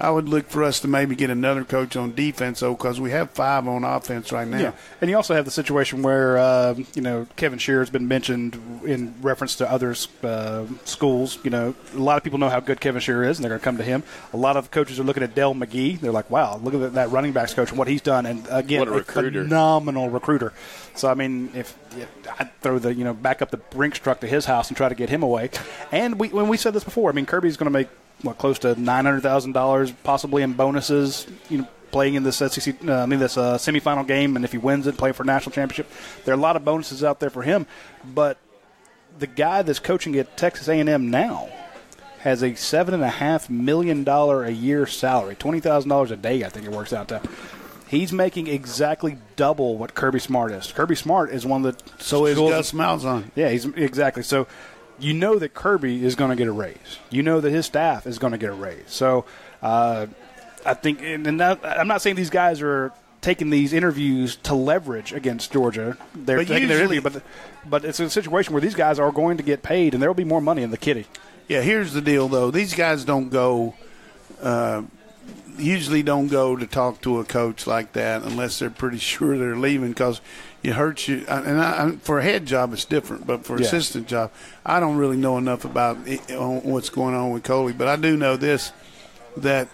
S3: I would look for us to maybe get another coach on defense, though, because we have five on offense right now.
S2: Yeah, and you also have the situation where, uh, you know, Kevin Shear has been mentioned in reference to other uh, schools. You know, a lot of people know how good Kevin Shear is, and they're going to come to him. A lot of coaches are looking at Dell McGee. They're like, wow, look at that running backs coach and what he's done. And, again,
S4: what a,
S2: a phenomenal recruiter. So, I mean, if, if I'd throw the, you know, back up the Brinks truck to his house and try to get him away. And we, when we said this before, I mean, Kirby's going to make, what, close to nine hundred thousand dollars possibly in bonuses, you know, playing in this S E C, uh, I mean, this uh, semifinal game, and if he wins it, playing for a national championship. There are a lot of bonuses out there for him. But the guy that's coaching at Texas A and M now has a seven point five million dollars a year salary, twenty thousand dollars a day, I think it works out to. He's making exactly double what Kirby Smart is. Kirby Smart is one of the
S3: so is Gus Malzahn.
S2: Yeah, he's exactly. So you know that Kirby is going to get a raise. You know that his staff is going to get a raise. So uh, I think, and that, I'm not saying these guys are taking these interviews to leverage against Georgia. They're
S3: but
S2: taking
S3: usually,
S2: their interview, but but it's a situation where these guys are going to get paid, and there will be more money in the kitty.
S3: Yeah, here's the deal, though. These guys don't go. Uh, usually don't go to talk to a coach like that unless they're pretty sure they're leaving, because it hurts you. And I, for a head job, it's different, but for an
S2: yeah.
S3: assistant job, I don't really know enough about it, what's going on with Coley. But I do know this, that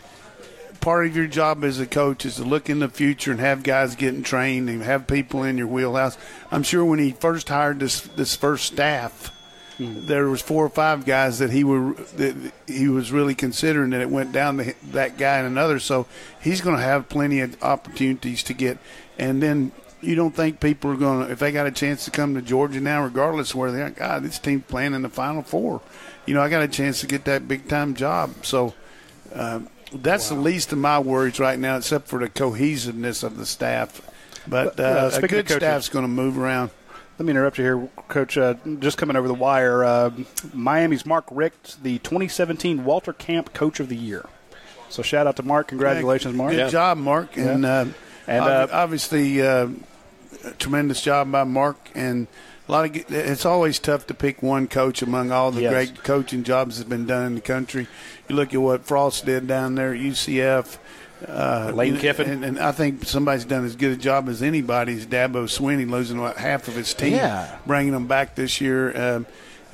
S3: part of your job as a coach is to look in the future and have guys getting trained and have people in your wheelhouse. I'm sure when he first hired this this first staff, there was four or five guys that he were that he was really considering, that it went down to that guy and another. So he's going to have plenty of opportunities to get. And then you don't think people are going to, if they got a chance to come to Georgia now, regardless of where they are, God, this team's playing in the Final Four. You know, I got a chance to get that big time job. So uh, that's wow. the least of my worries right now, except for the cohesiveness of the staff. But uh, uh, a good staff's going to move around.
S2: Let me interrupt you here, Coach. Uh, just coming over the wire, uh, Miami's Mark Richt, the twenty seventeen Walter Camp Coach of the Year. So shout out to Mark. Congratulations, Mark.
S3: Good yeah. job, Mark.
S2: Yeah.
S3: And, uh,
S2: and uh,
S3: obviously, uh, tremendous job by Mark. And a lot of it's always tough to pick one coach among all the
S2: yes.
S3: great coaching jobs that have been done in the country. You look at what Frost did down there at U C F. Uh,
S2: Lane Kiffin.
S3: And, and I think somebody's done as good a job as anybody is Dabo Swinney, losing what, half of his team,
S2: yeah.
S3: bringing them back this year. Um,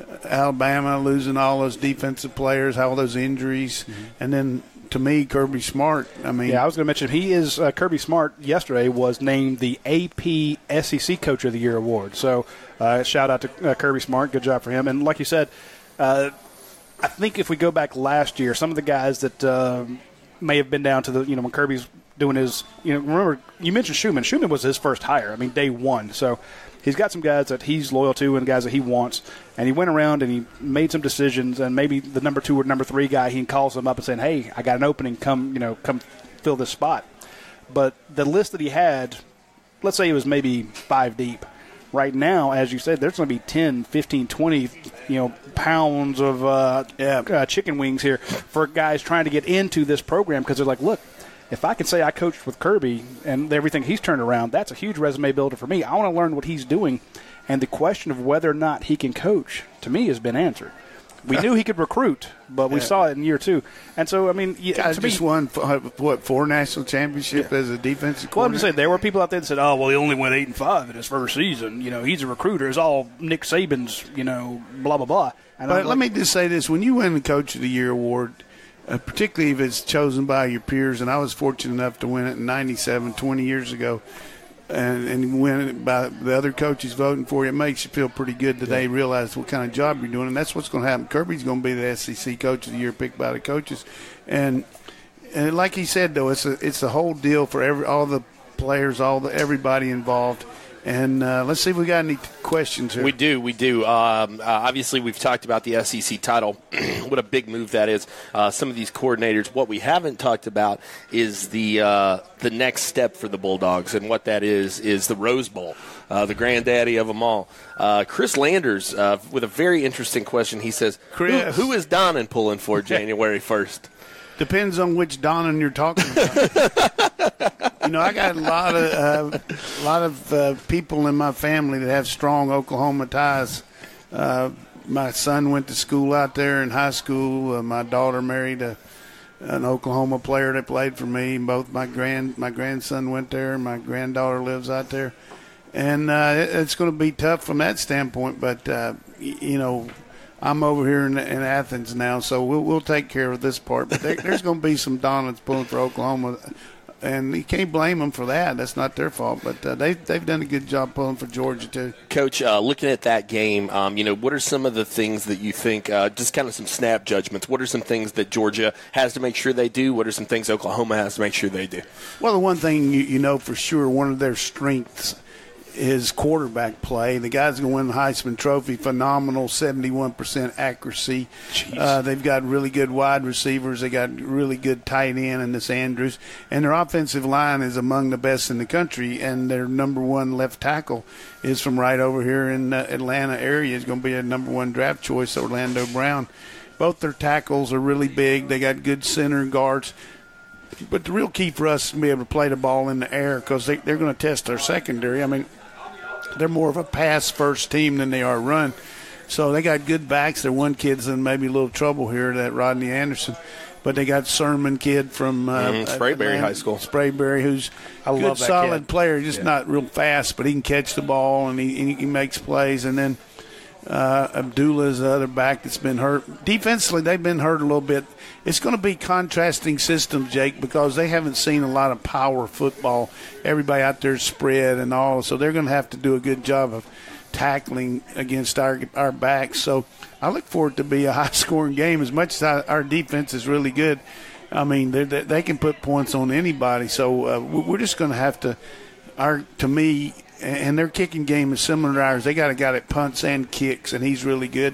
S3: Alabama losing all those defensive players, all those injuries. Mm-hmm. And then, to me, Kirby Smart. I mean,
S2: yeah, I was going to mention he is uh, Kirby Smart. Yesterday was named the A P S E C Coach of the Year award. So, uh, shout out to uh, Kirby Smart. Good job for him. And like you said, uh, I think if we go back last year, some of the guys that uh, may have been down to the, you know, when Kirby's doing his, you know, remember, you mentioned Schumann. Schumann was his first hire. I mean, day one. So he's got some guys that he's loyal to and guys that he wants. And he went around and he made some decisions, and maybe the number two or number three guy, he calls them up and saying, hey, I got an opening. Come, you know, come fill this spot. But the list that he had, let's say it was maybe five deep. Right now, as you said, there's going to be ten, fifteen, twenty, you know, pounds of uh, yeah. uh, chicken wings here for guys trying to get into this program, because they're like, look, if I can say I coached with Kirby and everything he's turned around, that's a huge resume builder for me. I want to learn what he's doing. And the question of whether or not he can coach, to me, has been answered. We knew he could recruit, but we yeah. saw it in year two. And so, I mean,
S3: guys
S2: to
S3: just
S2: me,
S3: won, what, four national championships yeah. as a defensive coordinator?
S2: Well, I'm just saying, there were people out there that said, oh, well, he only went eight and five in his first season. You know, he's a recruiter. It's all Nick Saban's, you know, blah, blah, blah. And
S3: but let like, me just say this. When you win the Coach of the Year award, uh, particularly if it's chosen by your peers, and I was fortunate enough to win it in ninety-seven, twenty years ago, and, and win it by the other coaches voting for you, it makes you feel pretty good that they realize what kind of job you're doing, and that's what's going to happen. Kirby's going to be the S E C Coach of the Year picked by the coaches. And and like he said, though, it's a, it's the whole deal for every all the players, all the everybody involved. And uh, let's see if we got any questions here.
S4: We do, we do. Um, uh, obviously, we've talked about the S E C title, what a big move that is. Uh, some of these coordinators. What we haven't talked about is the uh, the next step for the Bulldogs, and what that is is the Rose Bowl, uh, the granddaddy of them all. Uh, Chris Landers uh, with a very interesting question. He says,
S3: Chris.
S4: Who, who is Donnan pulling for January first?
S3: Depends on which Donnan you're talking about. You know, I got a lot of uh, a lot of uh, people in my family that have strong Oklahoma ties. Uh, my son went to school out there in high school. Uh, my daughter married a, an Oklahoma player that played for me. Both my grand my grandson went there. My granddaughter lives out there. And uh, it, it's going to be tough from that standpoint. But, uh, y- you know, I'm over here in, in Athens now, so we'll, we'll take care of this part. But there, there's going to be some Donalds pulling for Oklahoma. And you can't blame them for that. That's not their fault. But uh, they, they've done a good job pulling for Georgia, too.
S4: Coach, uh, looking at that game, um, you know, what are some of the things that you think, uh, just kind of some snap judgments, what are some things that Georgia has to make sure they do? What are some things Oklahoma has to make sure they do?
S3: Well, the one thing you, you know for sure, one of their strengths is quarterback play. The guy's going to win the Heisman Trophy. Phenomenal, seventy-one percent accuracy. Uh, they've got really good wide receivers. They got really good tight end in this Andrews. And their offensive line is among the best in the country. And their number one left tackle is from right over here in the Atlanta area. It's going to be a number one draft choice, Orlando Brown. Both their tackles are really big. They got good center guards. But the real key for us is to be able to play the ball in the air because they, they're going to test our secondary. I mean, they're more of a pass-first team than they are run. So they got good backs. Their one kid's in maybe a little trouble here, that Rodney Anderson. But they got Sermon kid from uh,
S4: mm, Sprayberry
S3: uh,
S4: High School.
S3: Sprayberry, who's
S2: I
S3: a
S2: love
S3: good,
S2: that
S3: solid
S2: kid.
S3: player, just
S2: yeah.
S3: not real fast, but he can catch the ball and he, he makes plays. And then uh, Abdullah is the other back that's been hurt. Defensively, they've been hurt a little bit. It's going to be contrasting systems, Jake, because they haven't seen a lot of power football. Everybody out there is spread and all, so they're going to have to do a good job of tackling against our our backs. So I look for it to be a high-scoring game. As much as our, our defense is really good, I mean, they they can put points on anybody. So uh, we're just going to have to, our to me, and their kicking game is similar to ours. They got a guy that punts and kicks, and he's really good.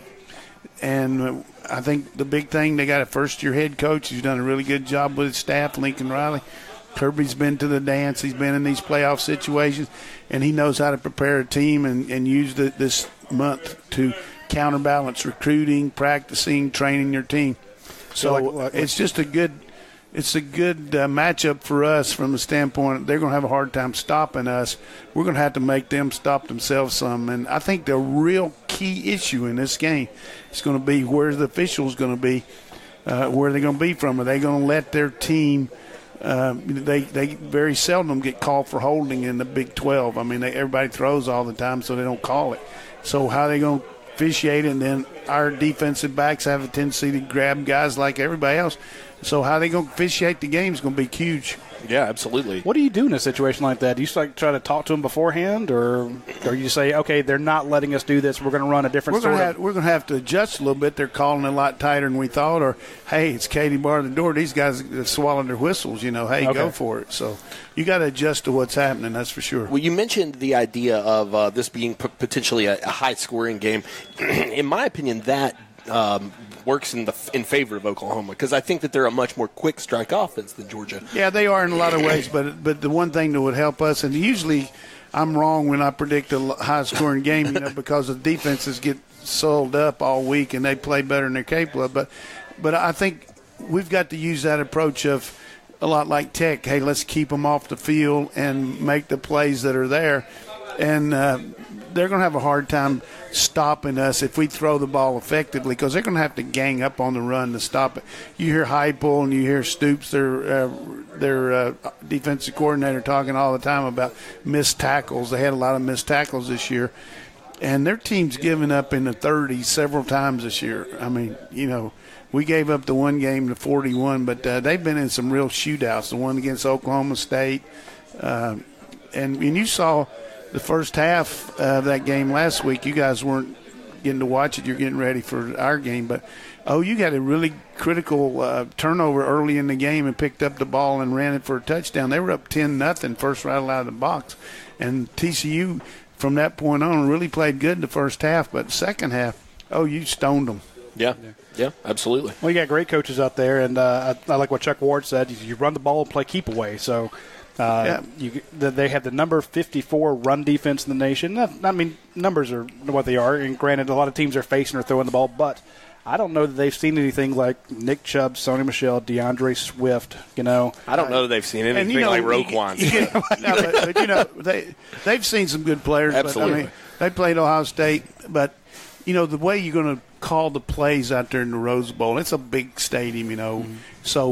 S3: And I think the big thing, they got a first-year head coach who's done a really good job with his staff, Lincoln Riley. Kirby's been to the dance. He's been in these playoff situations, and he knows how to prepare a team and, and use the, this month to counterbalance recruiting, practicing, training your team. So
S2: like, like,
S3: it's just a good it's a good uh, matchup for us from the standpoint they're going to have a hard time stopping us. We're going to have to make them stop themselves some. And I think the real key issue in this game is going to be where the officials going to be, uh, where they're going to be from. Are they going to let their team uh, – they, they very seldom get called for holding in the Big twelve. I mean, they, everybody throws all the time, so they don't call it. So how are they going to officiate it? And then our defensive backs have a tendency to grab guys like everybody else. So how they going to officiate the game is going to be huge.
S4: Yeah, absolutely.
S2: What do you do in a situation like that? Do you just like try to talk to them beforehand, or or you say, okay, they're not letting us do this, we're going to run a different
S3: We're
S2: sort
S3: going to
S2: of
S3: have, we're going to have to adjust a little bit. They're calling a lot tighter than we thought. Or, hey, it's Katie bar the door. These guys have swallowed their whistles. You know, hey,
S2: Okay.
S3: go for it. So you got to adjust to what's happening. That's for sure.
S4: Well, you mentioned the idea of uh, this being p- potentially a, a high-scoring game. In my opinion, that um, works in the in favor of Oklahoma because I think that they're a much more quick strike offense than Georgia.
S3: Yeah, they are in a lot of ways, but but the one thing that would help us, and usually I'm wrong when I predict a high-scoring game, you know, because the defenses get sold up all week and they play better than they're capable of. But but I think we've got to use that approach of a lot like Tech. Hey, let's keep them off the field and make the plays that are there, and uh, they're going to have a hard time stopping us if we throw the ball effectively because they're going to have to gang up on the run to stop it. You hear Heupel and you hear Stoops, their, uh, their uh, defensive coordinator, talking all the time about missed tackles. They had a lot of missed tackles this year. And their team's given up in the thirties several times this year. I mean, you know, we gave up the one game to forty-one, but uh, they've been in some real shootouts, the one against Oklahoma State. Uh, and, and you saw – the first half of that game last week, you guys weren't getting to watch it. You're getting ready for our game. But, oh, you got a really critical uh, turnover early in the game and picked up the ball and ran it for a touchdown. They were up ten nothing first rattle out of the box. And T C U, from that point on, really played good in the first half. But second half, oh, you stoned them.
S4: Yeah, yeah, absolutely.
S2: Well, you got great coaches out there, and uh, I, I like what Chuck Ward said. You, you run the ball and play keep away. So uh,
S3: Yeah.
S2: you, the, they have the number fifty-four run defense in the nation. Not, I mean, numbers are what they are, and granted, a lot of teams are facing or throwing the ball, but I don't know that they've seen anything like Nick Chubb, Sony Michel, DeAndre Swift. You know,
S4: I don't know that they've seen anything
S3: And, you know,
S4: like
S3: you-
S4: Roquan.
S3: you get- no, but, but, you know, they, they've seen some good players.
S4: Absolutely.
S3: But, I mean, they played Ohio State, but, you know, the way you're going to call the plays out there in the Rose Bowl, it's a big stadium, you know. Mm-hmm. So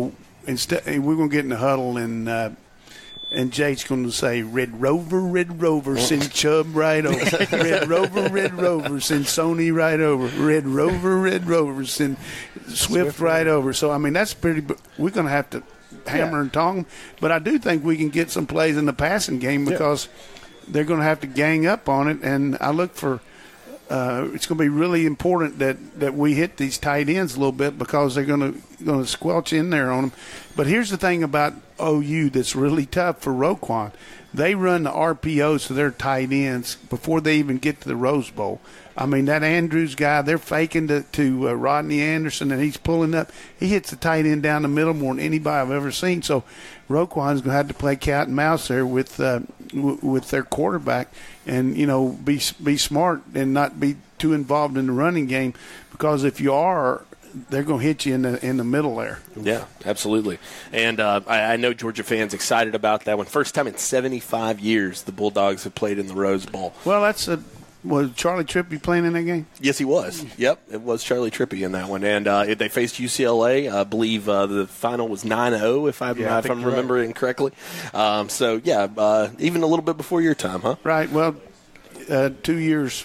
S3: instead we're going to get in the huddle and uh, and Jake's going to say, Red Rover, Red Rover, send Chubb right over. Red Rover, Red Rover, send Sony right over. Red Rover, Red Rover, send Swift, Swift right over. So, I mean, that's pretty – we're going to have to hammer yeah. and tong them. But I do think we can get some plays in the passing game because yeah. they're going to have to gang up on it. And I look for uh, – it's going to be really important that, that we hit these tight ends a little bit because they're going to going to squelch in there on them. But here's the thing about O U that's really tough for Roquan. They run the R P Os to their tight ends before they even get to the Rose Bowl. I mean, that Andrews guy, they're faking to, to uh, Rodney Anderson, and he's pulling up. He hits the tight end down the middle more than anybody I've ever seen. So Roquan's going to have to play cat and mouse there with uh, w- with their quarterback and, you know, be be smart and not be too involved in the running game because if you are – they're going to hit you in the in the middle there.
S4: Yeah, absolutely. And uh, I, I know Georgia fans excited about that one. First time in seventy-five years the Bulldogs have played in the Rose Bowl.
S3: Well, that's a was Charlie Trippey playing in that game?
S4: Yes, he was. Yep, it was Charlie Trippey in that one. And uh, they faced U C L A. I believe uh, the final was nine oh, if, I, yeah, if I'm remembering right. correctly. Um, so, yeah, uh, even a little bit before your time, huh?
S3: Right. Well, uh, two years.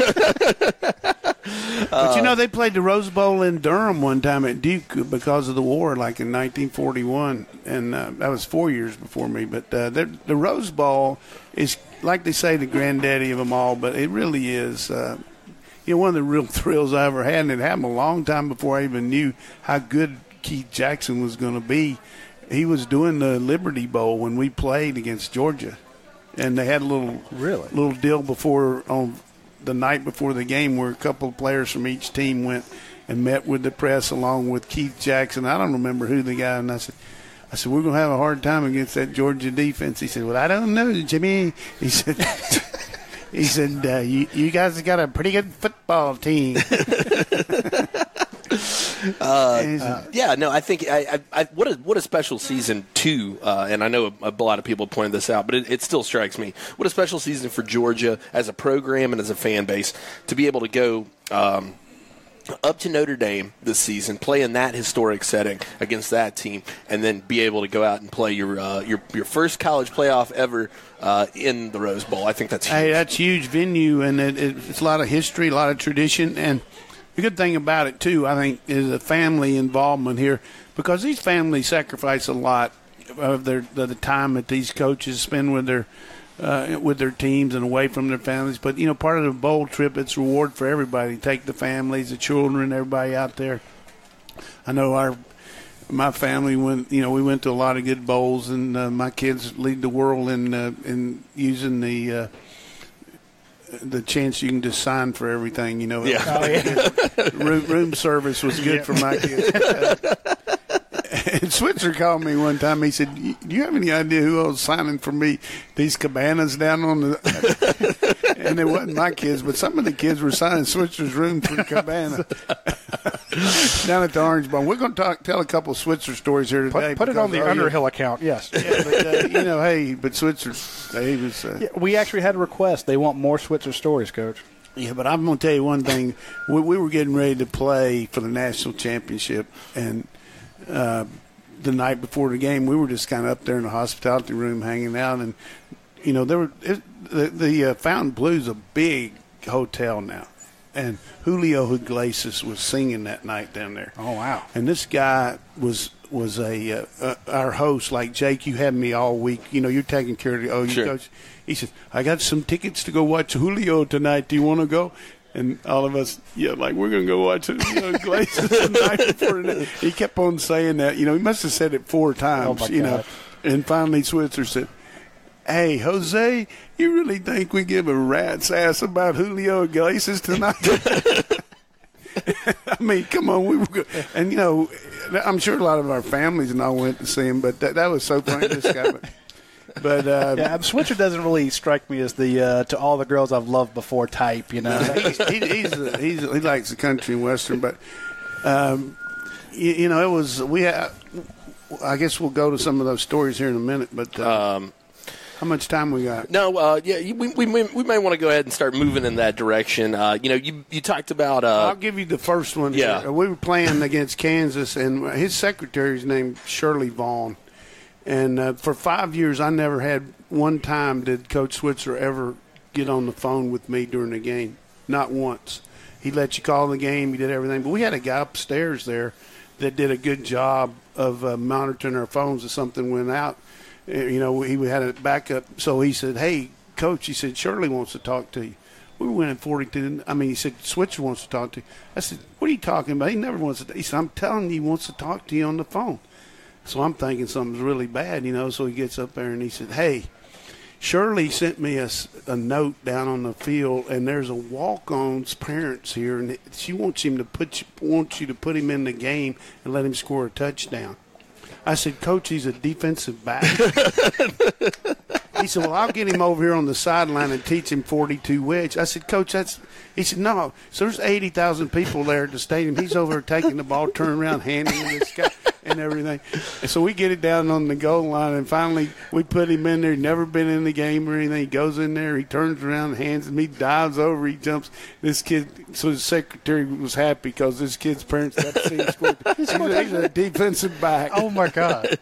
S3: But, you know, they played the Rose Bowl in Durham one time at Duke because of the war, like in nineteen forty-one, and uh, that was four years before me. But uh, the Rose Bowl is, like they say, the granddaddy of them all, but it really is, uh, you know, one of the real thrills I ever had, and it happened a long time before I even knew how good Keith Jackson was going to be. He was doing the Liberty Bowl when we played against Georgia, and they had a little,
S2: really?
S3: little deal before on – the night before the game where a couple of players from each team went and met with the press along with Keith Jackson. I don't remember who the guy, and I said, I said, we're going to have a hard time against that Georgia defense. He said, well, I don't know, Jimmy. He said, he said, uh, you, you guys have got a pretty good football team.
S4: Uh, uh, yeah, no, I think I, I, I, what a what a special season too, uh, and I know a, a lot of people pointed this out, but it, it still strikes me. What a special season for Georgia as a program and as a fan base to be able to go um, up to Notre Dame this season, play in that historic setting against that team, and then be able to go out and play your uh, your your first college playoff ever uh, in the Rose Bowl. I think that's huge.
S3: Hey, that's huge venue, and it, it, it's a lot of history, a lot of tradition, and the good thing about it, too, I think, is the family involvement here because these families sacrifice a lot of their of the time that these coaches spend with their uh, with their teams and away from their families. But, you know, part of the bowl trip, it's reward for everybody. Take the families, the children, everybody out there. I know our my family went, you know, we went to a lot of good bowls, and uh, my kids lead the world in, uh, in using the uh, – the chance you can just sign for everything, you know.
S4: Yeah. Oh, yeah.
S3: room, room service was good yeah. for my kids. Uh, and Switzer called me one time. He said, do you have any idea who was signing for me these cabanas down on the – and it wasn't my kids, but some of the kids were signing Switzer's room for cabana down at the Orange Bowl. We're going to talk, tell a couple of Switzer stories here today.
S2: Put, put it on the Underhill yeah. account, yes.
S3: Yeah, but, uh, you know, hey, but Switzer, he was uh, –
S2: yeah, we actually had a request. They want more Switzer stories, Coach.
S3: Yeah, but I'm going to tell you one thing. we, we were getting ready to play for the national championship, and uh, the night before the game, we were just kind of up there in the hospitality room hanging out, and you know, there were it, the, the uh, Fontainebleau is a big hotel now, and Julio Iglesias was singing that night down there.
S2: Oh wow!
S3: And this guy was was a uh, uh, our host, like Jake. You had me all week. You know, you're taking care of the O U
S4: sure.
S3: coach. He said, "I got some tickets to go watch Julio tonight. Do you want to go?" And all of us, yeah, like, we're going to go watch Julio Iglesias tonight before the He kept on saying that. You know, he must have said it four times,
S2: oh
S3: you know. And finally Switzer said, hey, Jose, you really think we give a rat's ass about Julio Iglesias tonight? I mean, come on. we were good. And, you know, I'm sure a lot of our families and all went to see him, but that, that was so funny. This guy. But, But uh,
S2: yeah, Switzer doesn't really strike me as the uh, to all the girls I've loved before type, you know.
S3: he's, he, he's, a, he's a, he likes the country and western, but um, you, you know, it was we. Had, I guess we'll go to some of those stories here in a minute, but uh,
S4: um,
S3: How much time we got?
S4: No, uh, yeah, you- we, we, may, we may want to go ahead and start moving in that direction. Uh, you know, you, you talked about. Uh,
S3: I'll give you the first one.
S4: Yeah.
S3: Here. We were playing against Kansas, and his secretary's named Shirley Vaughn. And uh, for five years, I never had one time did Coach Switzer ever get on the phone with me during the game. Not once. He let you call the game. He did everything. But we had a guy upstairs there that did a good job of uh, monitoring our phones if something went out. You know, he had a backup. So he said, hey, Coach, he said, Shirley wants to talk to you. We were winning forty-two. I mean, he said, Switzer wants to talk to you. I said, what are you talking about? He never wants to. He said, I'm telling you, he wants to talk to you on the phone. So I'm thinking something's really bad, you know. So he gets up there and he said, hey, Shirley sent me a, a note down on the field, and there's a walk-on's parents here, and she wants him to put you, wants you to put him in the game and let him score a touchdown. I said, Coach, he's a defensive back. He said, well, I'll get him over here on the sideline and teach him forty-two wedge. I said, Coach, that's – he said, no. So there's eighty thousand people there at the stadium. He's over there taking the ball, turning around, handing it to this guy and everything. And so we get it down on the goal line, and finally we put him in there. He'd never been in the game or anything. He goes in there. He turns around, hands him. He dives over. He jumps. This kid – so the secretary was happy because this kid's parents got to see him score. He's a, he's a defensive back.
S2: Oh, my God.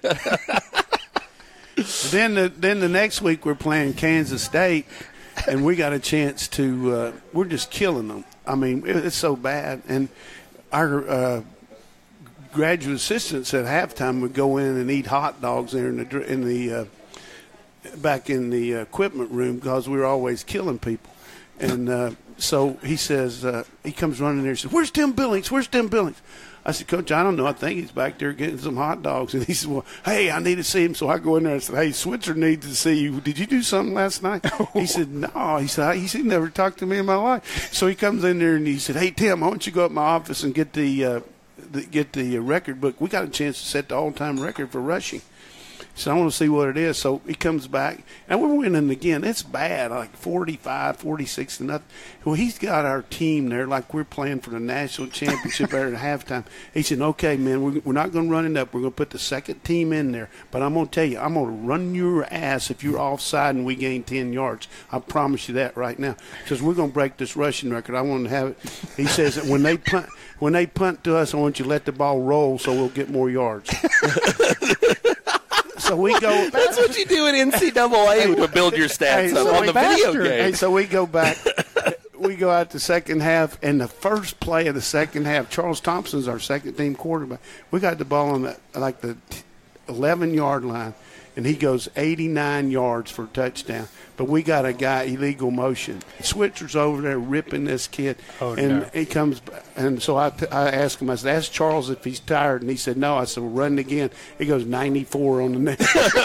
S3: Then the then the next week we're playing Kansas State, and we got a chance to uh, we're just killing them. I mean, it, it's so bad. And our uh, graduate assistants at halftime would go in and eat hot dogs there in the in the uh, back in the equipment room because we were always killing people. And uh, so he says uh, he comes running there and says, "Where's Tim Billings? Where's Tim Billings?" I said, Coach, I don't know. I think he's back there getting some hot dogs. And he said, well, hey, I need to see him. So I go in there and said, hey, Switzer needs to see you. Did you do something last night? He said, no. He said, he said, he never talked to me in my life. So he comes in there and he said, hey, Tim, I want you to go up to my office and get the, uh, the get the record book. We got a chance to set the all-time record for rushing. So I want to see what it is. So he comes back, and we're winning again. It's bad, like forty-five, forty-six to nothing. Well, he's got our team there like we're playing for the national championship there at halftime. He said, okay, man, we're, we're not going to run it up. We're going to put the second team in there. But I'm going to tell you, I'm going to run your ass if you're offside and we gain ten yards. I promise you that right now. Because we're going to break this rushing record. I want to have it. He says that when they punt, when they punt to us, I want you to let the ball roll so we'll get more yards. So we go.
S4: That's what you do in N C double A to build your stats
S3: hey,
S4: up
S3: so
S4: on the video
S3: bastard.
S4: game.
S3: Hey, so we go back. We go out the second half, and the first play of the second half, Charles Thompson's our second team quarterback. We got the ball on the like the eleven-yard line, and he goes eighty-nine yards for a touchdown. But we got a guy illegal motion. Switzer's over there ripping this kid,
S2: oh,
S3: and
S2: no.
S3: he comes. And so I, t- I asked him. I said, "Ask Charles if he's tired," and he said, "No." I said, "Well, run it again." He goes ninety-four on the neck.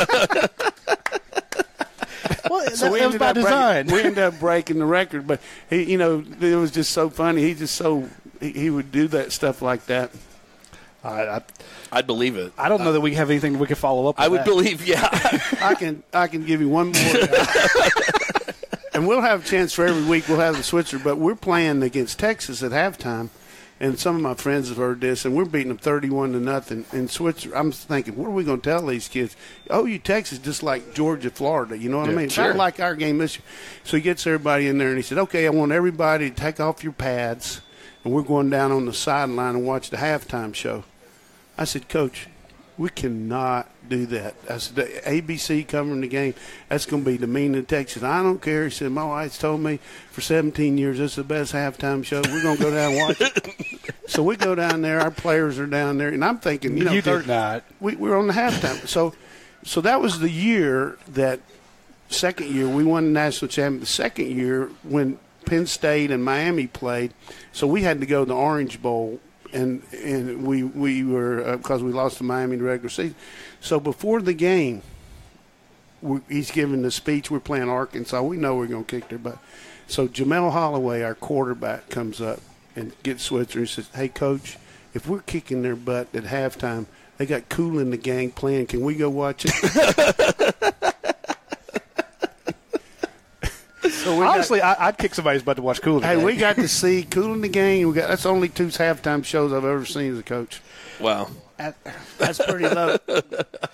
S2: Well,
S3: so
S2: that,
S3: we
S2: that was
S3: ended
S2: by
S3: up
S2: design.
S3: breaking, we ended up breaking the record, but he, you know, it was just so funny. He just so he, he would do that stuff like that.
S2: I, I,
S4: I'd believe it.
S2: I don't know that we have anything we could follow up with
S4: I would
S2: that.
S4: believe, yeah.
S3: I can I can give you one more. And we'll have a chance for every week. We'll have the Switzer, but we're playing against Texas at halftime, and some of my friends have heard this, and we're beating them thirty-one to nothing. And Switzer, I'm thinking, what are we going to tell these kids? Oh, you Texas, just like Georgia, Florida. You know what
S2: Yeah,
S3: I mean? It's
S2: sure.
S3: not like our game this year. So he gets everybody in there, and he said, okay, I want everybody to take off your pads, and we're going down on the sideline and watch the halftime show. I said, Coach, we cannot do that. I said, the A B C covering the game, that's going to be demeaning to Texas. I don't care. He said, my wife's told me for seventeen years this is the best halftime show. We're going to go down and watch it. So we go down there. Our players are down there. And I'm thinking, you know,
S2: You did not.
S3: We, we're on the halftime. So, so that was the year that second year we won the national championship. The second year when Penn State and Miami played, so we had to go to the Orange Bowl. And and we we were because uh, we lost to Miami in the regular season. So before the game, we, he's giving the speech. We're playing Arkansas. We know we're going to kick their butt. So Jamel Holloway, our quarterback, comes up and gets Switzer and says, "Hey, Coach, if we're kicking their butt at halftime, they got Kool and the Gang playing. Can we go watch it?" So we
S2: Honestly,
S3: got,
S2: I, I'd kick somebody's butt to watch Kool.
S3: hey, we got to see Kool and the Gang. We got that's the only two halftime shows I've ever seen as a coach.
S4: Wow.
S5: That, that's pretty low. But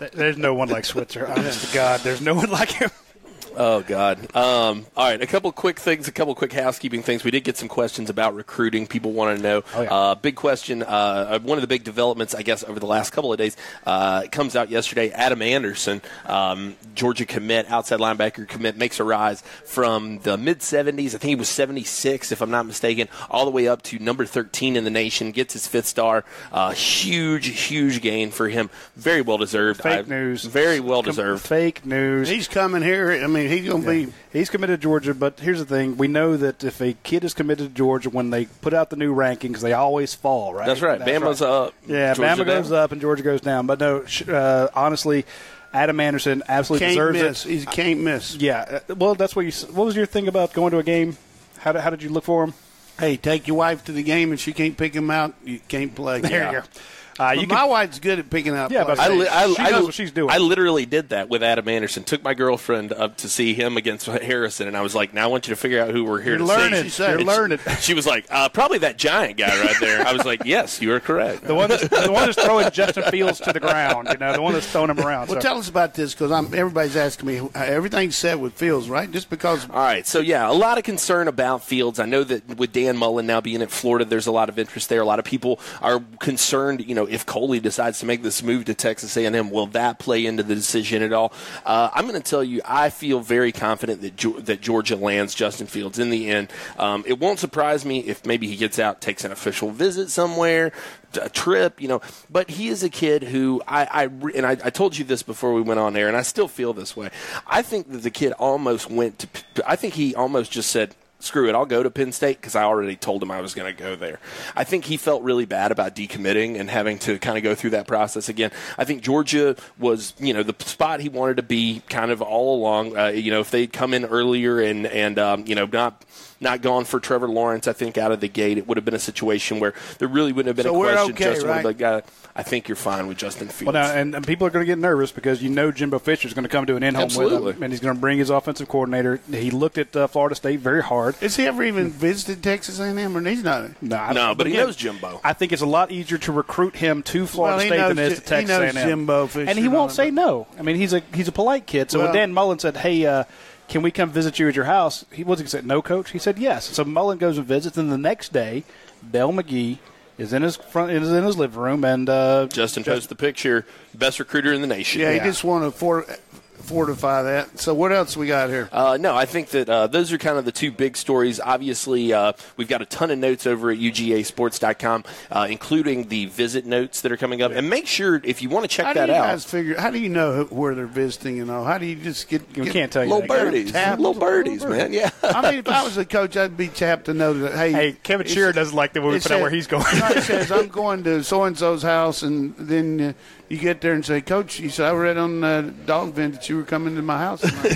S2: There's no one like Switzer. Honest to God, there's no one like him.
S4: Oh, God. Um, all right, a couple quick things, a couple quick housekeeping things. We did get some questions about recruiting. People want to know.
S2: Oh, yeah.
S4: uh, big question. Uh, one of the big developments, I guess, over the last couple of days, uh, comes out yesterday. Adam Anderson, um, Georgia commit, outside linebacker commit, makes a rise from the mid-seventies. I think he was seventy-six, if I'm not mistaken, all the way up to number thirteen in the nation, gets his fifth star. Uh, huge, huge gain for him. Very well-deserved.
S2: Fake
S4: I,
S2: news.
S4: Very well-deserved.
S2: Fake news.
S3: He's coming here. I mean, he's going to
S2: Yeah.
S3: be.
S2: He's committed to Georgia, but here's the thing. We know that if a kid is committed to Georgia, when they put out the new rankings, they always fall, right?
S4: That's right.
S2: That's
S4: Bama's
S2: right.
S4: up.
S2: Yeah,
S4: Georgia
S2: Bama goes
S4: down.
S2: up and Georgia goes down. But no, sh- uh, honestly, Adam Anderson absolutely
S3: Can't
S2: deserves
S3: miss.
S2: it.
S3: He can't miss.
S2: Yeah. uh, Well, that's what you. s- What was your thing about going to a game? How did, how did you look for him?
S3: Hey, take your wife to the game and she can't pick him out. You can't play.
S2: There you go. Uh,
S3: But
S2: you
S3: my
S2: can,
S3: wife's good at picking out
S2: Yeah,
S3: players.
S2: but
S4: I, li- I,
S2: She
S4: I,
S2: knows what she's doing.
S4: I literally did that with Adam Anderson. Took my girlfriend up to see him against Harrison, and I was like, "Now I want you to figure out who we're here
S2: You're
S4: to
S2: learning.
S4: see."
S3: She said.
S2: You're
S3: And
S2: learning.
S4: She was like, uh, "Probably that giant guy right there." I was like, "Yes, you are correct."
S2: The one, that's, the one that's throwing Justin Fields to the ground, you know, the one that's throwing him around.
S3: Well,
S2: so.
S3: tell us about this because I'm. Everybody's asking me. uh, Everything's set with Fields, right? Just because.
S4: All right, so yeah, a lot of concern about Fields. I know that with Dan Mullen now being at Florida, there's a lot of interest there. A lot of people are concerned, you know, if Coley decides to make this move to Texas A and M, will that play into the decision at all? Uh, I'm going to tell you, I feel very confident that Ge- that Georgia lands Justin Fields in the end. Um, it won't surprise me if maybe he gets out, takes an official visit somewhere, a trip, you know. But he is a kid who I, I re- and I, I told you this before we went on air, and I still feel this way. I think that the kid almost went to. I think he almost just said, screw it, I'll go to Penn State because I already told him I was going to go there. I think he felt really bad about decommitting and having to kind of go through that process again. I think Georgia was, you know, the spot he wanted to be kind of all along. Uh, you know, if they'd come in earlier and, and um, you know, not not gone for Trevor Lawrence, I think, out of the gate, it would have been a situation where there really wouldn't have been
S3: So
S4: a
S3: we're
S4: question.
S3: okay,
S4: Justin would have
S3: right?
S4: been like, uh, I think you're fine with Justin Fields.
S2: Well, now, and, and people are going to get nervous because you know Jimbo Fisher is going to come to an in-home with
S4: Absolutely.
S2: him, and he's going to bring his offensive coordinator. He looked at uh, Florida State very hard.
S3: Has he ever even visited Texas A and M? Or he's not.
S2: No, I-
S4: No, but he
S2: again,
S4: knows Jimbo.
S2: I think it's a lot easier to recruit him to Florida
S3: Well, he
S2: State than
S3: knows
S2: it is to
S3: Ji- he
S2: Texas
S3: knows
S2: A and M.
S3: Jimbo Fisher
S2: and he
S3: and
S2: won't
S3: all
S2: say
S3: that.
S2: no. I mean, he's a he's a polite kid. So when
S3: Well-
S2: Dan Mullen said, "Hey, uh, can we come visit you at your house?" He wasn't going to say no, coach. He said yes. So Mullen goes and visits, and the next day, Dell McGee is in his front is in his living room, and uh,
S4: Justin posts the picture, best recruiter in the nation.
S3: Yeah,
S2: Yeah.
S3: he just want to for, fortify that. So what else we got here?
S4: Uh, no, I think that uh, those are kind of the two big stories. Obviously, uh, we've got a ton of notes over at U G A sports dot com, uh, including the visit notes that are coming up. And make sure, if you want to check
S3: How do
S4: that
S3: you
S4: out,
S3: guys figure? How do you know who- where they're visiting and all? How do you just get?
S2: we
S3: get
S2: can't tell you.
S4: little
S2: that.
S4: birdies,
S3: tapped.
S4: little birdies, man. Yeah.
S3: I mean, if I was a coach, I'd be tapped to know that. Hey,
S2: Hey, Kevin
S3: it's-
S2: Shearer doesn't like that when we
S3: it
S2: put out
S3: said-
S2: where he's going.
S3: No, it says I'm going to so and so's house, and then uh, you get there and say, "Coach, you said I read on uh, Dog Vent that you were coming to my house tonight."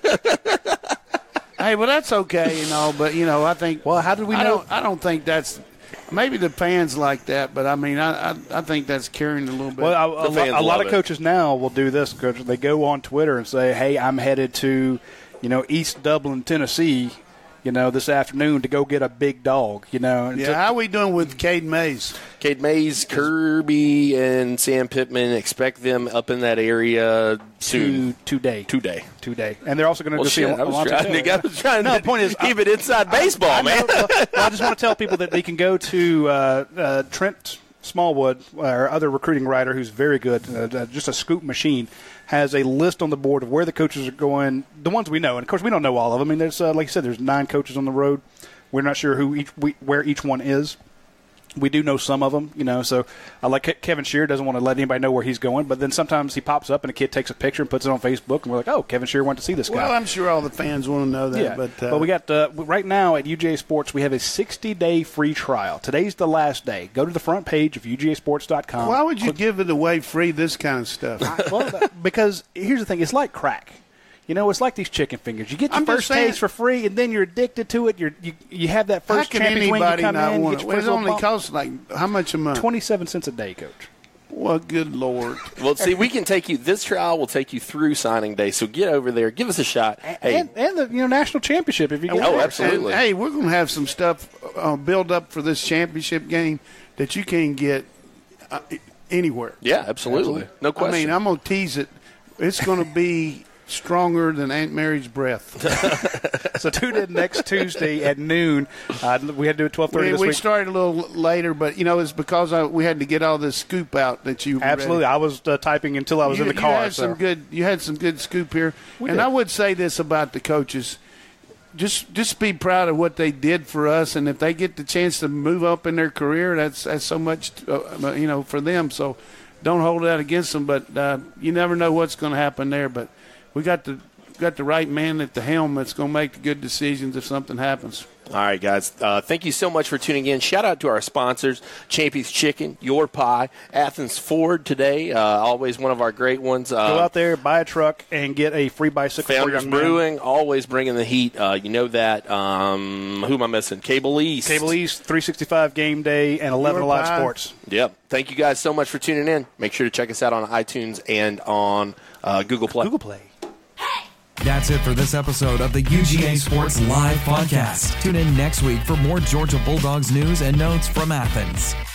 S3: Hey, well, that's okay, you know. But you know, I think.
S2: Well, how did we
S3: I
S2: know-
S3: Don't, I don't think that's. Maybe the fans like that, but I mean, I I, I think that's carrying a little bit.
S2: Well, a, a,
S4: The
S2: lo-
S4: fans
S2: a lot
S4: love
S2: of
S4: it.
S2: coaches now will do this. Coach, they go on Twitter and say, "Hey, I'm headed to, you know, East Dublin, Tennessee, you know, this afternoon to go get a big dog." You know, and
S3: yeah,
S2: so-
S3: how we doing with Cade Mays?
S4: Cade Mays, Kirby, and Sam Pittman, expect them up in that area soon.
S2: to today,
S4: Today.
S2: today, and they're also going to
S4: Well,
S2: go see
S4: shit, I was
S2: Alonzo
S4: trying,
S2: Taylor.
S4: Nick, I was trying
S2: No,
S4: to
S2: the point is,
S4: keep it inside baseball,
S2: I
S4: man.
S2: know. Well, well, I just want to tell people that they can go to uh, uh, Trent Smallwood, our other recruiting writer who's very good, uh, just a scoop machine, has a list on the board of where the coaches are going, the ones we know. And, of course, we don't know all of them. I mean, there's, uh, like you said, there's nine coaches on the road. We're not sure who each we, where each one is. We do know some of them, you know, so uh, like Ke- Kevin Shearer doesn't want to let anybody know where he's going, but then sometimes he pops up and a kid takes a picture and puts it on Facebook, and we're like, oh, Kevin Shearer went to see this guy.
S3: Well, I'm sure all the fans want to know that.
S2: Yeah,
S3: but, uh,
S2: but we got uh, right now at U G A Sports, we have a sixty-day free trial. Today's the last day. Go to the front page of U G A sports dot com.
S3: why would you give it away free? This kind of stuff.
S2: well, because here's the thing: it's like crack. You know, it's like these chicken fingers. You get your
S3: I'm just
S2: first
S3: saying-
S2: taste for free, and then you're addicted to it. You're, you you have that
S3: How
S2: first
S3: can
S2: champions wing. You
S3: anybody
S2: come
S3: not
S2: in,
S3: want
S2: get
S3: it?
S2: your
S3: Well, it
S2: first little
S3: only
S2: bump.
S3: costs like how much a month?
S2: twenty-seven cents a day, Coach.
S3: Well, good Lord.
S4: Well, see, we can take you. This trial will take you through signing day. So get over there, give us a shot. Hey,
S2: And, and the you know national championship if you get
S4: Oh,
S2: there.
S4: absolutely.
S3: And, hey, we're going to have some stuff uh, build up for this championship game that you can't get uh, anywhere.
S4: Yeah, absolutely. No question.
S3: I mean, I'm going to tease it. It's going to be stronger than Aunt Mary's breath.
S2: So tune in next Tuesday at noon. Uh, we had to do it twelve thirty
S3: we,
S2: this
S3: we
S2: week.
S3: started a little later, but, you know, it's because I, we had to get all this scoop out that you
S2: Absolutely.
S3: read.
S2: I was uh, typing until I was
S3: you,
S2: in the
S3: you
S2: car.
S3: Had
S2: so.
S3: some good, you had some good scoop here.
S2: We
S3: and
S2: did.
S3: I would say this about the coaches. Just just be proud of what they did for us, and if they get the chance to move up in their career, that's that's so much, uh, you know, for them. So don't hold that against them, but uh, you never know what's going to happen there. But we got the got the right man at the helm that's going to make the good decisions if something happens.
S4: All right, guys. Uh, thank you so much for tuning in. Shout out to our sponsors, Champy's Chicken, Your Pie, Athens Ford today, uh, always one of our great ones. Uh,
S2: Go out there, buy a truck, and get a free bicycle
S4: Founders
S2: for your young
S4: Brewing, always bringing the heat. Uh, you know that. Um, who am I missing? Cable East.
S2: Cable East, three sixty-five Game Day, and eleven
S3: Your
S2: Alive
S3: Pie.
S2: Sports.
S4: Yep. Thank you guys so much for tuning in. Make sure to check us out on iTunes and on uh, Google Play.
S2: Google Play.
S1: That's it for this episode of the U G A Sports Live Podcast. Tune in next week for more Georgia Bulldogs news and notes from Athens.